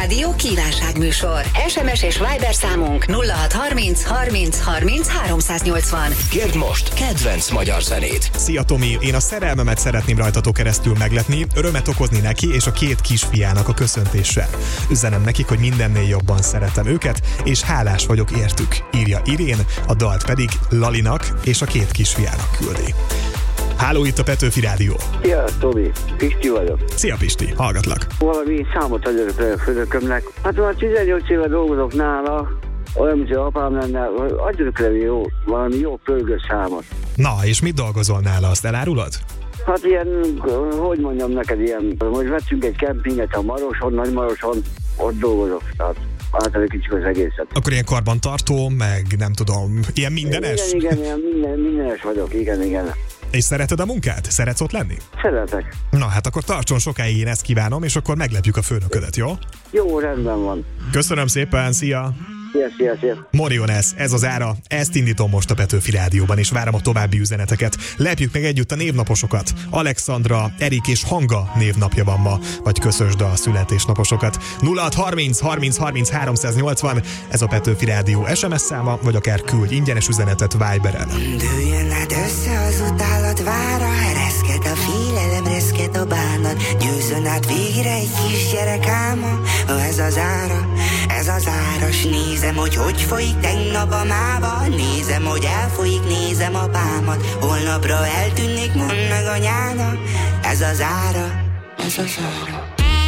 Rádió kívánságműsor. SMS és Viber számunk 0630 30 30 380. Kérd most kedvenc magyar zenét. Szia Tomi, én a szerelmemet szeretném rajtatok keresztül megletni, örömet okozni neki és a két kisfiának a köszöntéssel. Üzenem nekik, hogy mindennél jobban szeretem őket, és hálás vagyok értük. Írja Irén, a dalt pedig Lalinak és a két kisfiának küldi. Háló, itt a Petőfi Rádió. Szia, Tomi, Pisti vagyok. Szia Pisti, hallgatlak. Valami számot adjak a főnökömnek. Hát már 18 éve dolgozok nála, olyan, mint az apám lenne, adjanak le valami jó pörgő számot. Na, és mit dolgozol nála, azt elárulod? Hát ilyen, hogy mondjam neked, ilyen, most vettünk egy kempinget a Maroson, Nagymaroson, ott dolgozok, tehát átalakítjuk az egészet. Akkor ilyen karbantartó, meg nem tudom, ilyen mindenes? Igen, mindenes vagyok, igen. És szereted a munkát? Szeretsz ott lenni? Szeretek. Na hát akkor tartson sokáig, én ezt kívánom, és akkor meglepjük a főnöködet, jó? Jó, rendben van. Köszönöm szépen, szia! Szia. Morionez, ez az ára, ezt indítom most a Petőfi Rádióban, és várom a további üzeneteket. Lepjük meg együtt a névnaposokat. Alexandra, Erik és Hanga névnapja van ma, vagy köszösd a születésnaposokat. 0630 30 30 380, ez a Petőfi Rádió SMS száma, vagy akár küldj ingyenes üzenetet Viberen. Dőljön át össze az utálat vára, reszket a félelem, reszket a bánat, győzön át végre egy kisgyerek álma, ez az ára, ez az áras. Nézem, hogy folyik tegnap a mába, nézem, hogy elfolyik, nézem a pámat, holnapra eltűnnék, mondd meg anyának, ez az ára, ez az ára.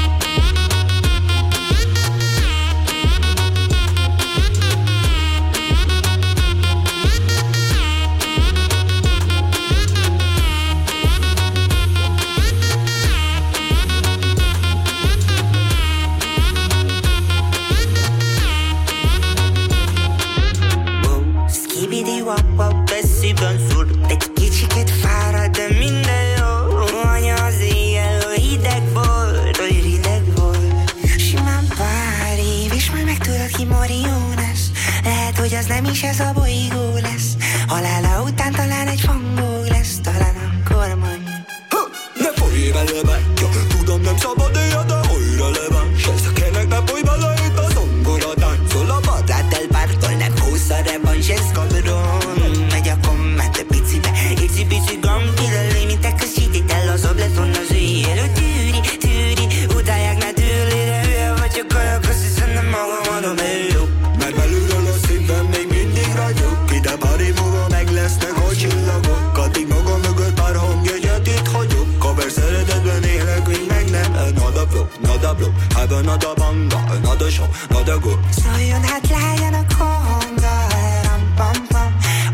Eszűben szúr, egy kicsiket fárad, de minden jó. Anya az éjjel, hogy hideg volt. Simán pár év, és majd megtudod ki Morionez. Lehet, hogy az nem is ez a bolygó lesz. Halála után talán egy fangó lesz, talán akkor majd. Ne folyj vele, ja, tudom nem szabad éjjel, de újra leváns. Ez a kérlek, ne folyj bele, itt a zongora táncol a vadát elpártol, nem húsz a revansz, ez kabron. Pici gampi, de limitek a sítétel, az obleton az éjjel. Tűri, utálják ne tűrli, de hülye vagyok, kajak, azt hiszem nem magam adom el jó. Mert belülről a szívem még mindig ragyog, ide pár év múlva meg lesznek a csillagok. Addig magam mögött pár hangjegyet itt hagyok, kaver szeretetben élek, még meg nem. Another blow, have another banga, another show, another go. Szóljon hát lájjan a konga, ram-pam-pam.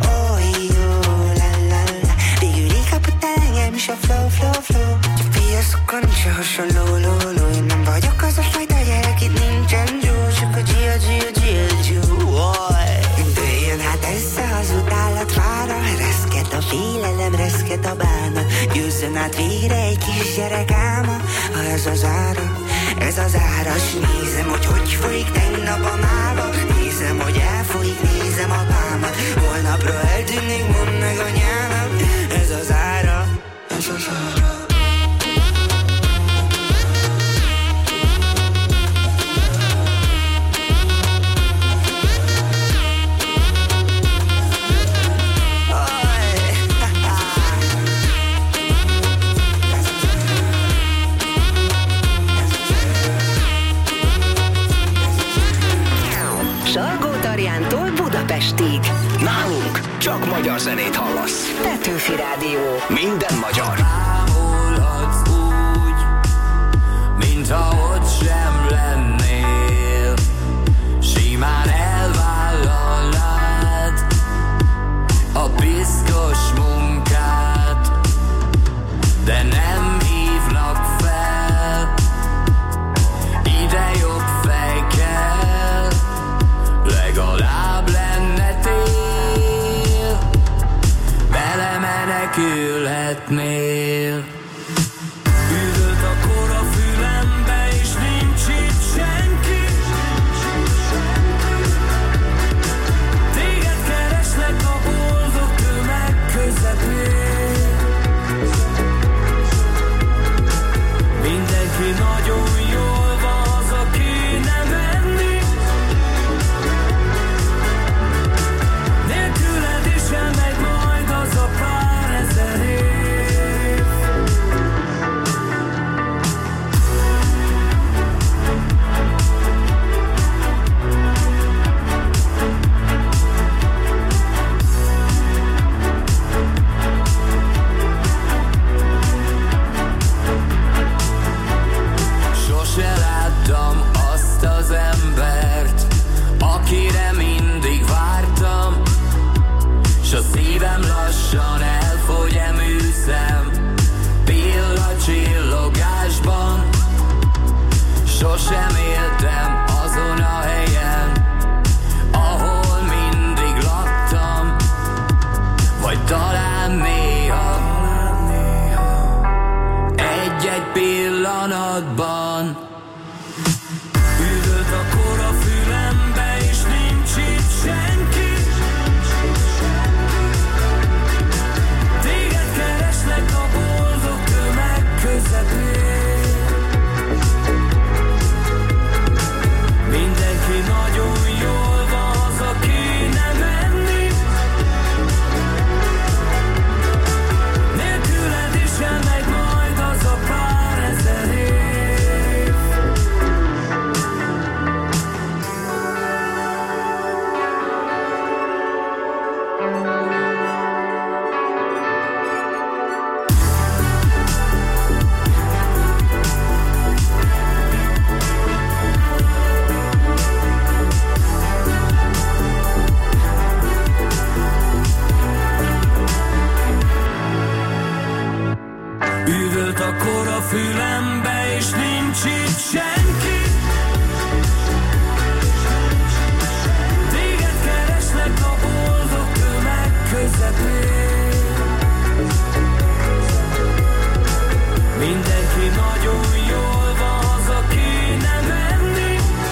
És a flow. Piasz, akkor nincs se hasonló, én nem vagyok az a fajta gyerek, itt nincsen jó, csak a Gia. Dőljön hát össze az utálat vára, reszket a félelem, reszket a bánat, győzzön át végre egy kisgyerek álma, ez az ára, ez az áras. Nézem, hogy folyik tegnap a mába, nézem, hogy elfolyik, nézem a pámat, holnapra eltűnnék, mondd meg anyának, ez az ára. Salgótarjántól Budapestig. Nálunk csak magyar zenét hallasz. Petőfi Rádió. Minden magyar. Ámulhatsz úgy, mintha ott sem lennél. Simán elvállalnád a piszkos munkát, de nem hívnak fel. Ide jobb fej kell, legalább lenne tél, belemenekülhetnél. Üvölt a kor a fülembe, és nincs itt senki. Téged keresnek a boldog tömeg közepén. Mindenki nagyon jól van, az, aki nem Sosem éltem azon a helyen, ahol mindig laktam, vagy talán néha egy-egy pillanatban. Üvölt a kor a fülembe, és nincs itt senki. Téged keresnek a boldog tömeg közepén. Mindenki nagyon jól van, haza kéne menni. Nélküled is elmegy majd az a pár ezer év. Üvölt a kor a fülembe, és nincs itt senki. Téged keresnek a boldog tömeg közepén. Mindenki nagyon jól van, haza kéne menni.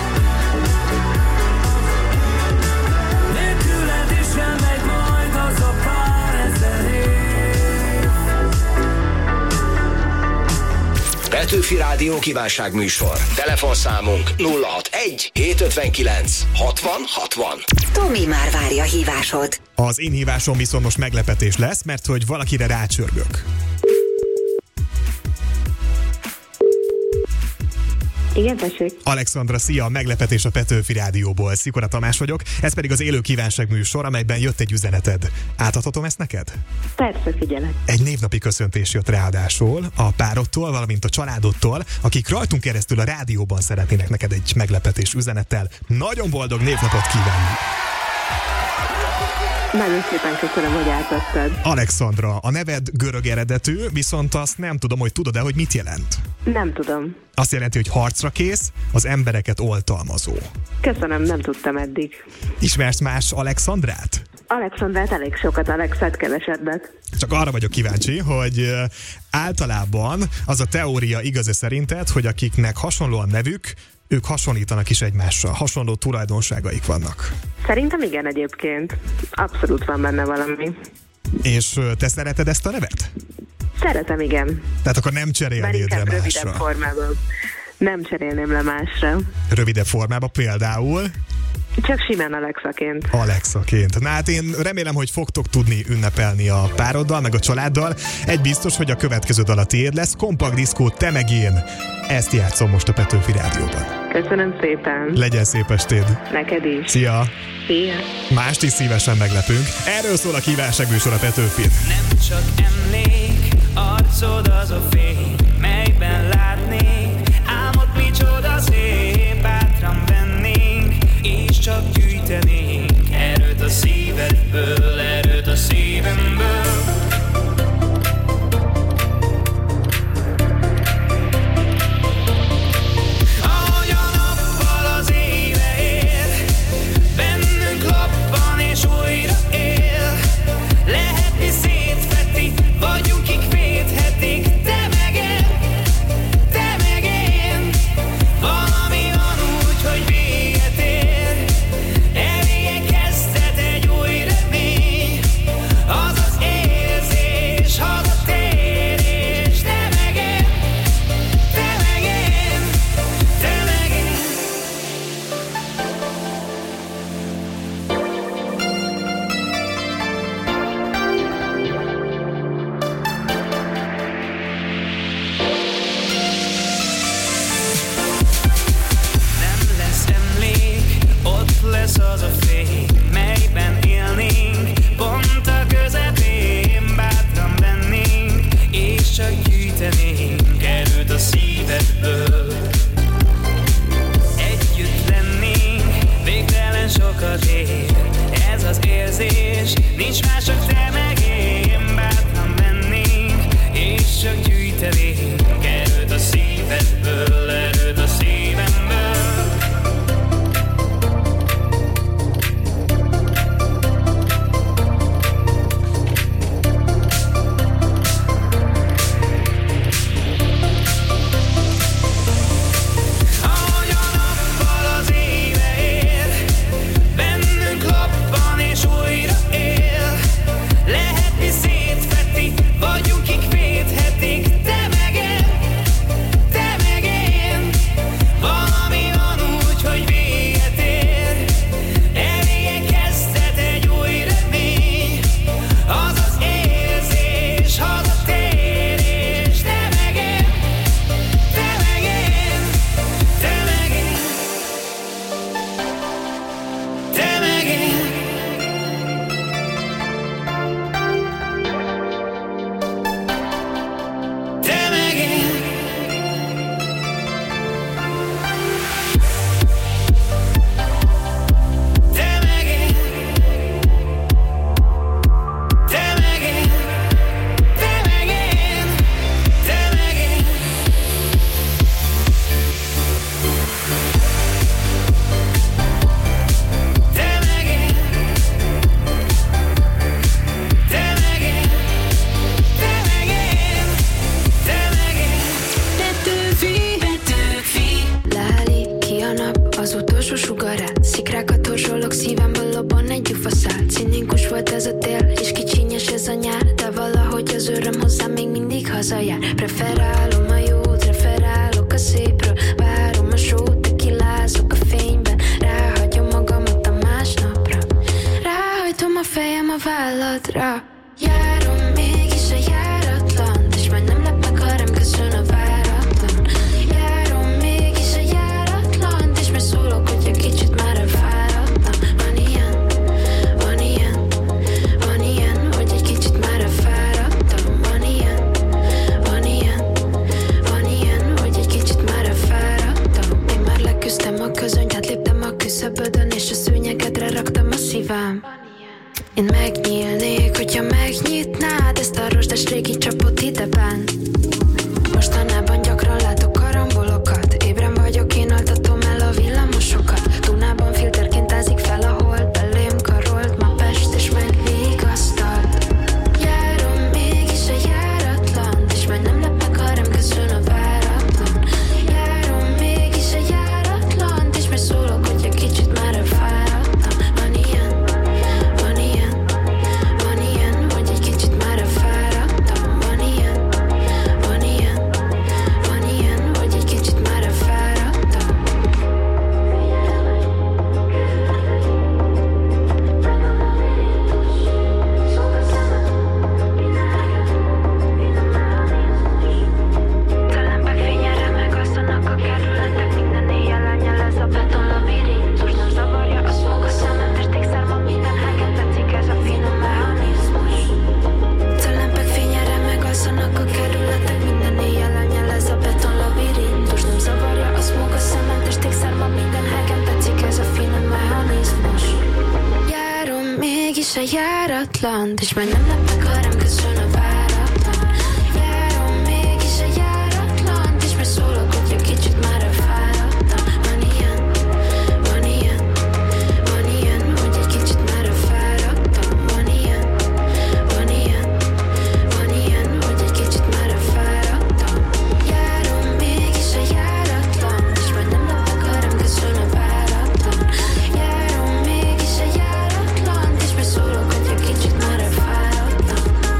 Nélküled is elmegy majd az a pár ezer év. Petőfi Rádió kívánságműsor. Telefonszámunk 061 759 60 60. Tomi már várja a hívásod. Az én hívásom viszont most meglepetés lesz, mert hogy valakire rácsörgök. Igen, tessék. Alexandra, szia, meglepetés a Petőfi Rádióból. Szikora Tamás vagyok, ez pedig az élő kívánságműsor, amelyben jött egy üzeneted. Átadhatom ezt neked? Persze, figyelek. Egy névnapi köszöntés jött ráadásul a párodtól, valamint a családodtól, akik rajtunk keresztül a rádióban szeretnének neked egy meglepetés üzenettel. Nagyon boldog névnapot kívánni! Nagyon szépen köszönöm, hogy átadtad. Alexandra, a neved görög eredetű, viszont azt nem tudom, hogy tudod-e, hogy mit jelent? Nem tudom. Azt jelenti, hogy harcra kész, az embereket oltalmazó. Köszönöm, nem tudtam eddig. Ismersz más Alexandrát? Alexandrát elég sokat, Alexát kevesebbet. Csak arra vagyok kíváncsi, hogy általában az a teória igaz-e szerinted, hogy akiknek hasonló a nevük, ők hasonlítanak is egymással, hasonló tulajdonságaik vannak. Szerintem igen egyébként. Abszolút van benne valami. És te szereted ezt a nevet? Szeretem, igen. Tehát akkor nem cserélnéd le másra? Rövidebb formában. Nem cserélném le másra. Rövidebb formában például? Csak simán Alexaként. Alexaként. Na hát én remélem, hogy fogtok tudni ünnepelni a pároddal, meg a családdal. Egy biztos, hogy a következő dal a tiéd lesz. Kompakt diszkó, te meg én. Ezt játszom most a Petőfi Rádióban. Köszönöm szépen. Legyen szép estéd. Neked is. Szia. Szia. Mást is szívesen meglepünk. Erről szól a kívánságműsor a Petőfin. Nem csak emlék, arcod az a fény, melyben látnék, álmod micsoda szép, bátran vennénk, és csak gyűjtenénk erőt a szívedből, erőt a szívemből. Ahogy a nappal az éve él, bennünk labban és újra él, lehetni szétfeti, vagyunk kik védhetik, te meg Rákat torzsolok, szívemből lobban egy gyufaszál. Cinikus volt ez a tél, és kicsinyes ez a nyár, de valahogy az öröm hozzám még mindig hazajár. Preferálom a jót, referálok a szépről, várom a sót, tekilázok a fényben, ráhagyom magamat a másnapra, ráhajtom a fejem a válladra. Járom mégis a járatlant, és majd nem lep meg, ha rám köszön a váratlan. Járom mégis a járatlant, és már szólok, hogy egy kicsit már elfáradtam. Van ilyen, hogy egy kicsit már elfáradtam. Van ilyen, hogy egy kicsit már elfáradtam. Én már leküzdtem a közönyt, átléptem a küszöbödön, és a szőnyegedre raktam a szívem. Én megnyílnék, hogyha megnyitnád ezt a rozsdás régi csapot ideben. Mostanában gyakran látok karambolokat, ébren vagyok, én altatom el a villamosokat. Dunában filterként ázik fel a hold, belém karolt ma Pest és megvigasztalt. Járom mégis a járatlant, és majd nem lep meg, ha rám köszön a váratlan. Járom mégis a járatlant, és már szólok, hogy egy kicsit már elfáradtam. Van ilyen, hogy egy kicsit már elfáradtam. Van ilyen, hogy egy kicsit már elfáradtam. Szellempek fényére megasztanak a kerületek, minden éjjel elnyelez a beton labirintus. Nem zavarja a smog a szemem, testékszer ma minden helyen tetszik ez a finom mechanizmus. Szellempek fényére megasztanak a kerületek, minden éjjel elnyelez a beton labirintus. Nem zavarja a smog a szemem, testékszer ma minden helyen tetszik ez a finom mechanizmus. Járom mégis a járatlant, és már nem lep meg, ha rám köszön a váratlan. Járom mégis a járatlant, és már szólok, hogy egy kicsit már elfáradtam. Van ilyen, hogy egy kicsit már elfáradtam. Van ilyen, hogy egy kicsit már elfáradtam. Járom mégis a járatlant, és már nem lep meg, ha rám köszön a váratlan. Járom mégis a járatlant, és már szólok, hogy egy kicsit már elfáradtam.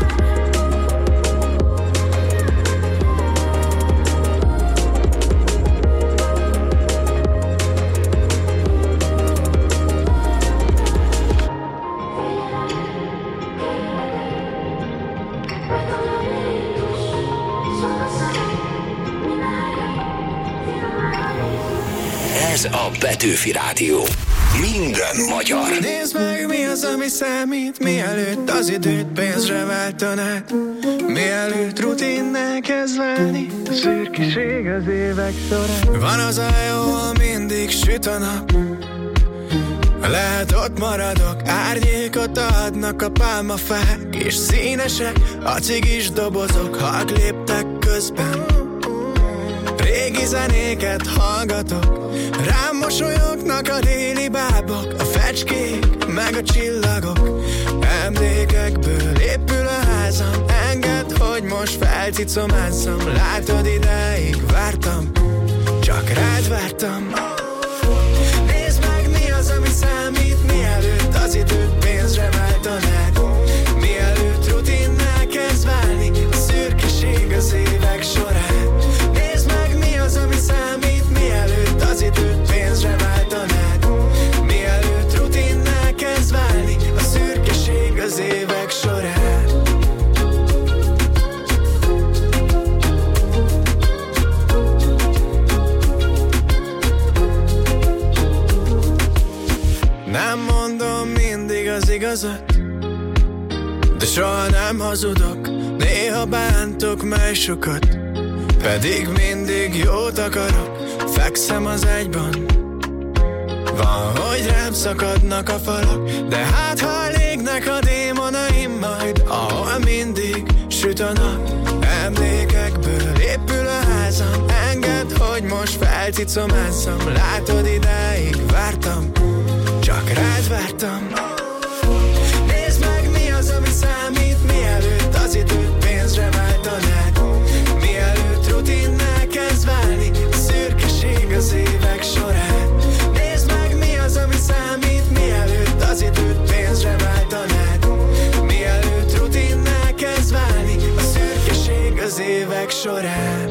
Ez a Petőfi Rádió. Minden magyar. Nézd meg, mi az, ami számít, mielőtt az időt pénzre váltanád, mielőtt rutinná kezd válni a szürkiség az évek során. Van az a jó, ahol mindig süt a nap, lehet ott maradok, árnyékot adnak a pálmafák, és színesek a cigis dobozok, halk léptek közben. Régi zenéket hallgatok, rám mosolyognak a déli bábok, a fecskék, meg a csillagok. Emlékekből épül a házam, engedd, hogy most felcicomázzam. Látod, idáig vártam, csak rád vártam. Nézd meg, mi az, ami számít, mielőtt az időt pénzre váltanád, mielőtt rutinná kezd válni a szürkeség az évek során. Nézd meg, mi az, ami számít, mielőtt az időt pénzre váltanád, mielőtt rutinná kezd válni a szürkeség az évek során. Nem mondom mindig az igazat, de soha nem hazudok, néha bántok mely sokat, pedig mindig jót akarok, fekszem az ágyban. Van, hogy rám szakadnak a falak, de hát ha elégnek a démonaim majd, ahol mindig süt a nap. Emlékekből épül a házam, engedd, hogy most felcicomázzam. Látod, idáig vártam, csak rád vártam. Nézd meg, mi az, ami számít, mielőtt az időt pénzre váltanád, mielőtt rutinná kezd válni a szürkeség az évek során. Nézd meg, mi az, ami számít, során.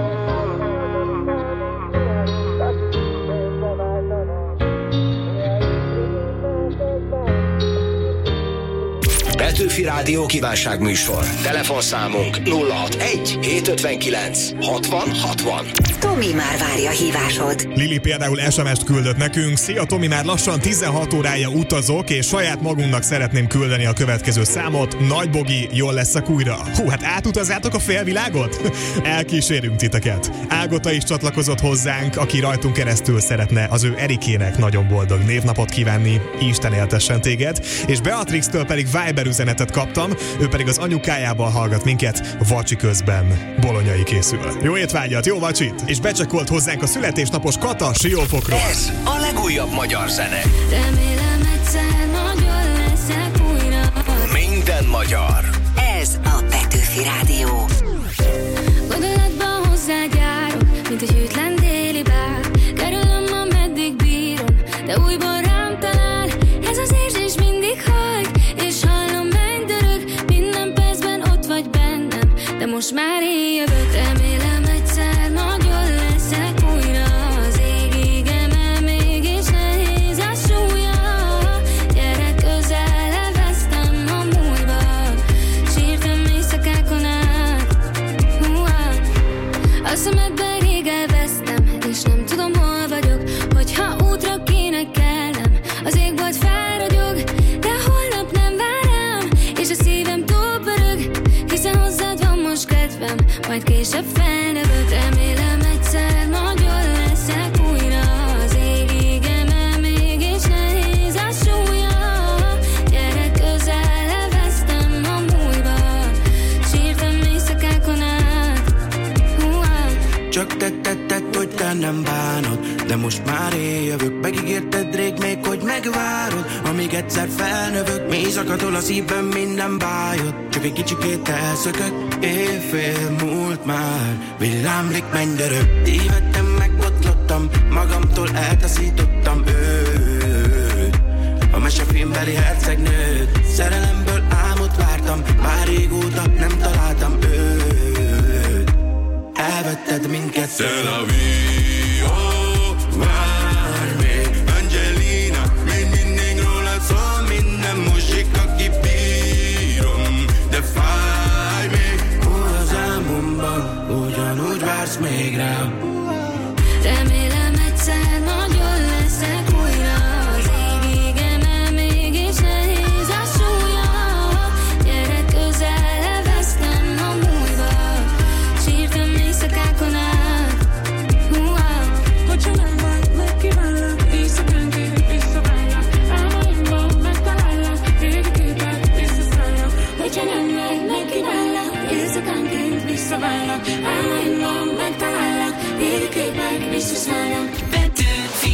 Petőfi Rádió kívánságműsor. Telefonszámunk 061 759 60 60. Tomi már várja hívásod. Lili például SMS-t küldött nekünk. Szia Tomi, már lassan 16 órája utazok, és saját magunknak szeretném küldeni a következő számot. Nagy Bogi, jól leszek újra. Hú, hát átutazzátok a félvilágot? Elkísérünk titeket. Ágota is csatlakozott hozzánk, aki rajtunk keresztül szeretne az ő Erikének nagyon boldog névnapot kívánni. Isten éltessen téged. És Beatrix-től pedig Viber üzenetet kaptam, ő pedig az anyukájával hallgat minket vacsi közben. Bolonyai készül. Jó étvágyat, jó vacsit! És becsekolt hozzánk a születésnapos Kata Siófokról. Ez a legújabb magyar zene. Remélem egyszer magyar leszek újra. Minden magyar. Ez a Petőfi Rádió. Gondolatban hozzád járok, mint egy hűtlen déli bár. Kerülöm, ameddig bírom, de újból rám talál. Ez az érzés mindig hajt, és hallom mennydörög. Minden percben ott vagy bennem, de most már én jövök. Remélem egyszer magyar leszek újra. Az égig emel, mégis nehéz a súlya. Gyere közel, elvesztem a múltba. Sírtam éjszakákon át. A szemedben rég elvesztem, és nem tudom, hol vagyok. Hogyha útra kéne kelnem, az égbolt felragyog. De holnap nem vár rám, és a szívem túl pörög. Hiszen hozzád van most kedvem, majd később felnövök. Remélem egyszer magyar leszek újra. Az égig emel, mégis nehéz a súlya. Gyere közel, elvesztem a múltba. Sírtam éjszakákon át. Csak tetted, hogy te nem bánod, de most már én jövök. Megígérted rég még, hogy megvárod, amíg egyszer felnövök. Mély zakatol a szívben minden bájod, csak egy kicsikét elszökök. Évfél múlt már, villámlik mennydörög. Tévedtem, megbotlottam, magamtól eltaszítottam őt. A mesefilmbeli hercegnőt, szerelemből álmot vártam, már régóta nem találtam őt. Elvetted minket. C'est la vie, oh, vár még Angelina, még mindig rólad szól minden muzsika, kibírom, de fáj még. Az álmomban ugyanúgy vársz még rám. Remélem egyszer magyar leszek újra. Az égig emel, mégis nehéz a súlya. Gyere közel, elvesztem a múltba. Sírtam éjszakákon át. Hogyha nem vagy, megkívánlak, éjszakánként visszaválnak. Álmaimban megtalállak, régi képek visszaszállnak. Hogyha nem vagy, megkívánlak, éjszakánként visszaválnak. Álmaimban megtalállak, régi képek visszaszállnak. Petőfi.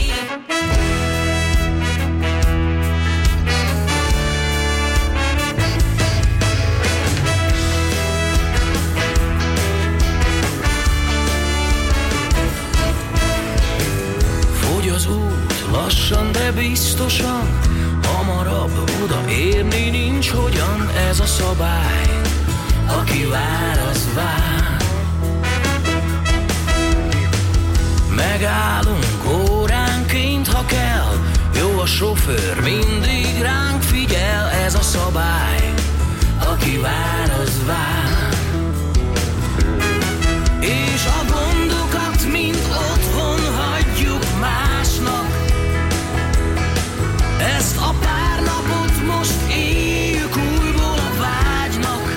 Fogy az út, lassan, de biztosan. Hamarabb oda érni nincs hogyan, ez a szabály. Aki vár, az vár. Megállunk óránként, ha kell. Jó a sofőr, mindig ránk figyel, ez a szabály. Aki vár, az vár. És a gondokat mind otthon hagyjuk másnak. Ezt a pár napot most éljük újból a vágynak.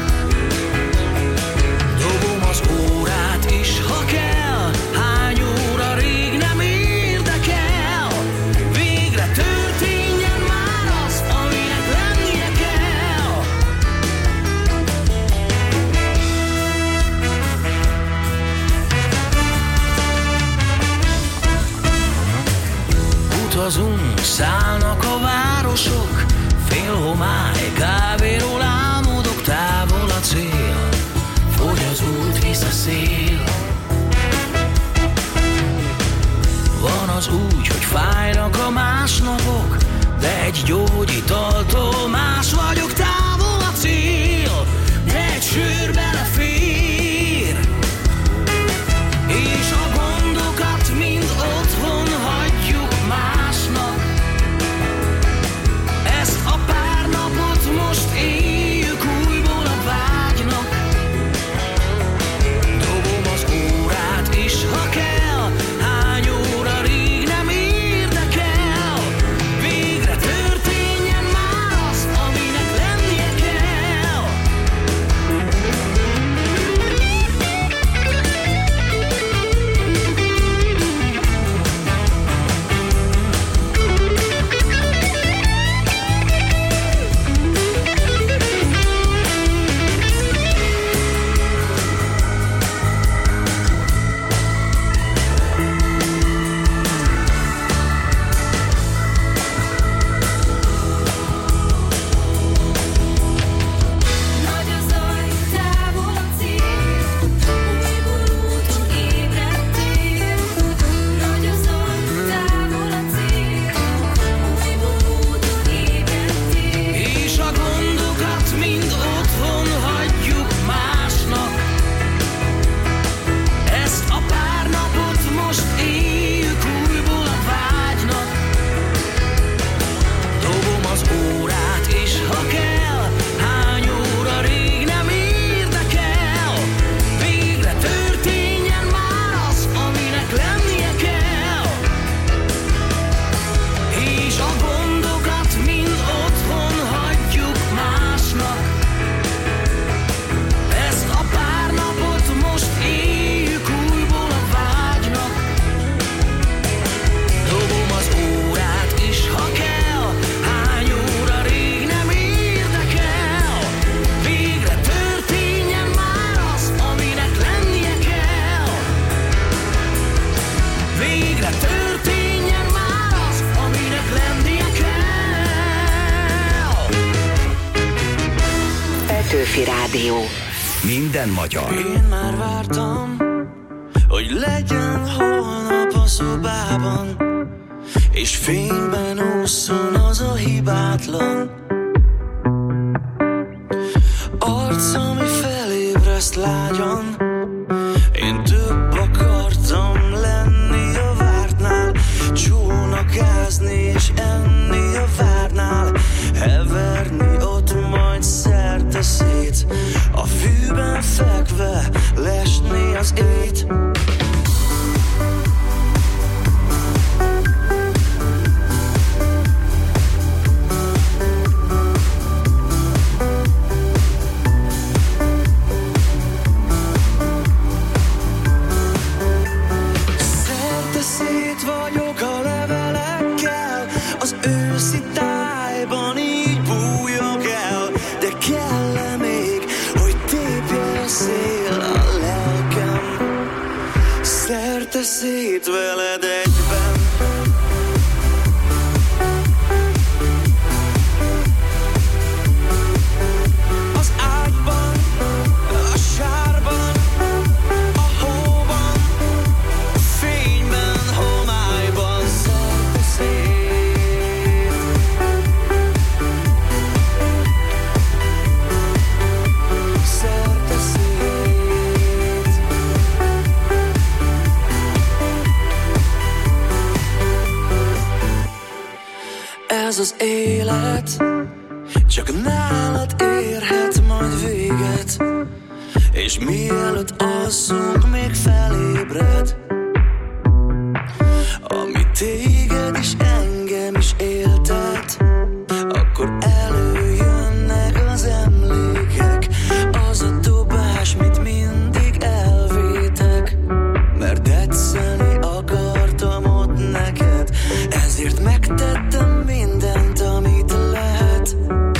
Dobom az órát is, ha kell. Hány óra rég nem érdekel. Végre történjen már az, aminek lennie kell. Utazunk, szállnak a városok. Fél homály, kávéról álmodok, távol a cél. Fogy az út, visz a szél. Van az úgy, hogy fájnak a másnapok, de egy gyógyitaltól más vagyok, távol a cél. De egy sör belefér, Rádió. Minden magyar. Én már vártam, hogy legyen holnap a szobában, és fényben ússzon az a hibátlan arc, ami felébreszt lágyan. Én több akartam lenni a vártnál, csónakázni és enni a várnál, heverni ott majd szerte szét, a fűben fekve lesni az ét. Vagyok a levelekkel, az őszi tájban így bújok el, de kell-e még, hogy tépje a szél a lelkem, szerte szét veled egyben. Az ágyban, a sárban, a hóban, a fényben, homályban, szerte szét. Szerte szét. Ez az élet csak nálad érhet majd véget, és mielőtt alszunk, még felébred, ami téged is engem is éltet. Akkor előjönnek az emlékek, az a dobás, mit mindig elvétek, mert tetszeni akartam ott neked, ezért megtettem mindent, amit lehet.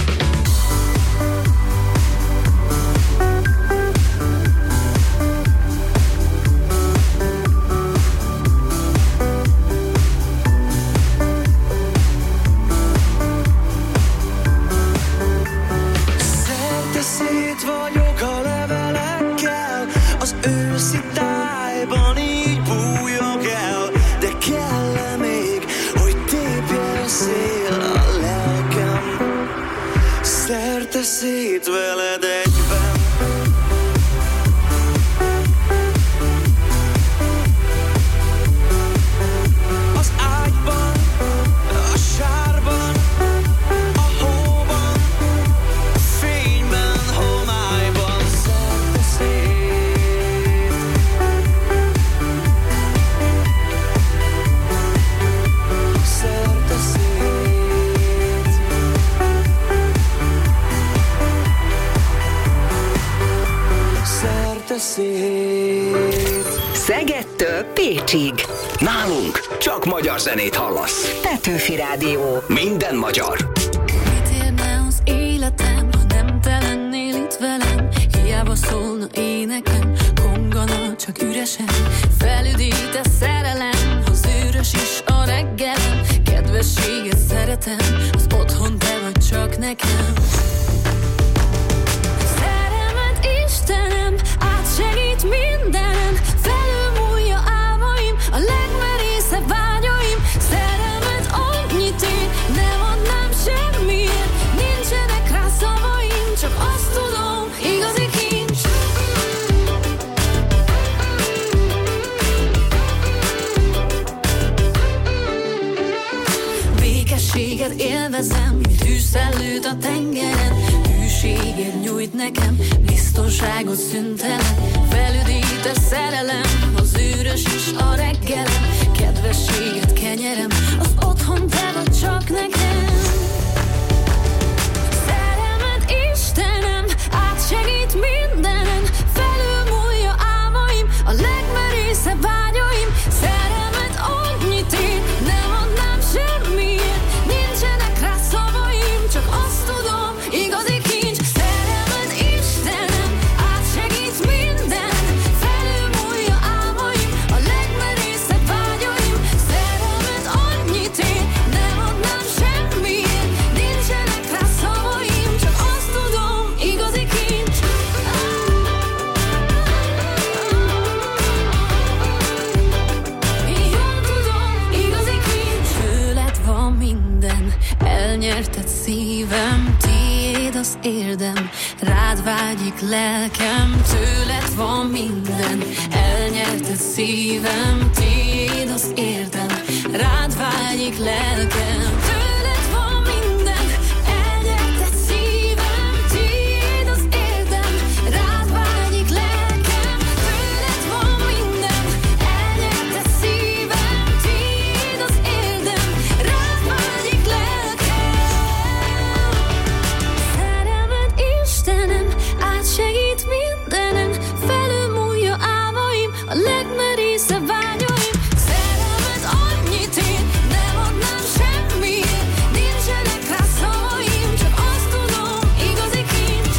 Szerte szét vagyok a levelekkel, az őszi tájban így bújok el, de kell-e még, hogy tépje a szél a lelkem, szerte szét veled egyben. Az ágyban, a sárban, a hóban, a fényben, homályban, szerte szét. Szerte szét. Szerte szét. Szegedtől Pécsig. Nálunk csak magyar zenét hallasz. Petőfi Rádió. Minden magyar. Mit érne az életem, ha nem te lennél itt velem? Hiába szólna énekem, kongana csak üresen. Felüdít a szerelem, az őrös is a reggelem. Kedvességet szeretem, az otthon te vagy csak nekem. Szerelmed Istenem, átsegít mindenen, felülmúlja álmaim, a legmerészebb vágyaim. Szerelmed annyit ér, nem adnám semmiért, nincsenek rá szavaim, csak azt tudom, igazi kincs. Békességet élvezem, mint hűszellőt a tengeren, hűséget nyújt nekem, biztonságot szüntelen. Felüdít a szerelem, az őrös is a reggelem, kedvességet kenyerem, az otthon te vagy csak nekem. Szerelmed Istenem, átsegít mindenen, felülmúlja álmaim, a legmerészebb vágyaim. Szerelmed annyit ér, nem adnám semmiért, nincsenek rá szavaim, csak azt tudom, igazi kincs. Szerelmed Istenem, átsegít mindenen, felülmúlja álmaim, a legmerészebb vágyaim. Szerelmed annyit ér, nem adnám semmiért. érdem, rád vágyik lelkem, tőled van minden, elnyerted szívem, tiéd az érdem, rád vágyik lelkem, tőled van minden, elnyerted szívem, tiéd az érdem, rád vágyik lelkem, tőled van minden, elnyerted szívem, tiéd az érdem, rád vágyik lelkem. Szerelmed Istenem, átsegít mindenem, felülmúlja álmaim, a legmerészebb vágyaim. Szerelmed annyit ér, nem adnám semmiért, nincsenek rá szavaim, csak azt tudom, igazi kincs.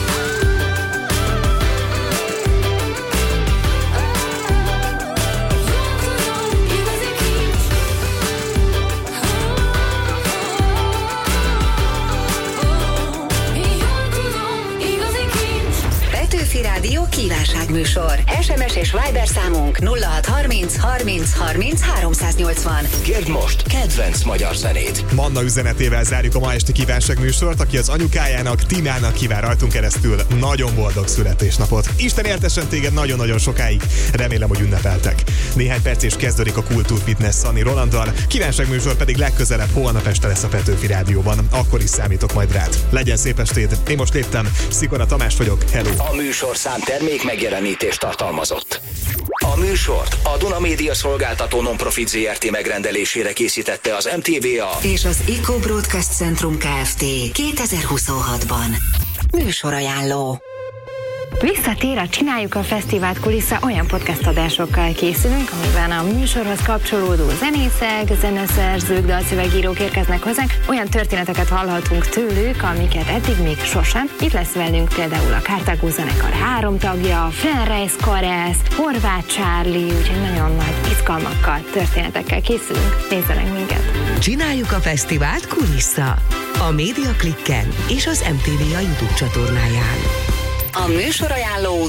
Jól tudom, igazi kincs. Jól tudom, igazi kincs. Petőfi Rádió kívánságműsor. SMS és Viber számunk 0630 30 30 380. Kérd most kedvenc magyar zenét. Manna üzenetével zárjuk a ma esti kívánságműsort, aki az anyukájának, Tinának kíván rajtunk keresztül nagyon boldog születésnapot. Isten éltessen téged nagyon-nagyon sokáig. Remélem, hogy ünnepeltek. Néhány perc és kezdődik a Kultúrfitness Szani Rolanddal, kívánságműsor pedig legközelebb holnap este lesz a Petőfi Rádióban. Akkor is számítok majd rád. Legyen szép estéd. Én most léptem. Szikora Tamás vagyok. Hello. A műsorszám termék megjelenítést tartalmazott. A műsort a Duna Média Szolgáltató Nonprofit ZRT megrendelésére készítette az MTVA és az Eco Broadcast Centrum Kft. 2026-ban. Műsorajánló. Visszatér a Csináljuk a Fesztivált kulissza, olyan podcast adásokkal készülünk, amiben a műsorhoz kapcsolódó zenészek, zeneszerzők, dalszövegírók érkeznek hozzánk, olyan történeteket hallhatunk tőlük, amiket eddig még sosem. Itt lesz velünk például a Cartago zenekar 3 tagja, Frenreis Karesz, Horváth Charlie, úgyhogy nagyon nagy izgalmakkal, történetekkel készülünk. Nézzenek minket! Csináljuk a Fesztivált kulissza. A Média Klikken és az MTV a YouTube csatornáján. A műsorajánló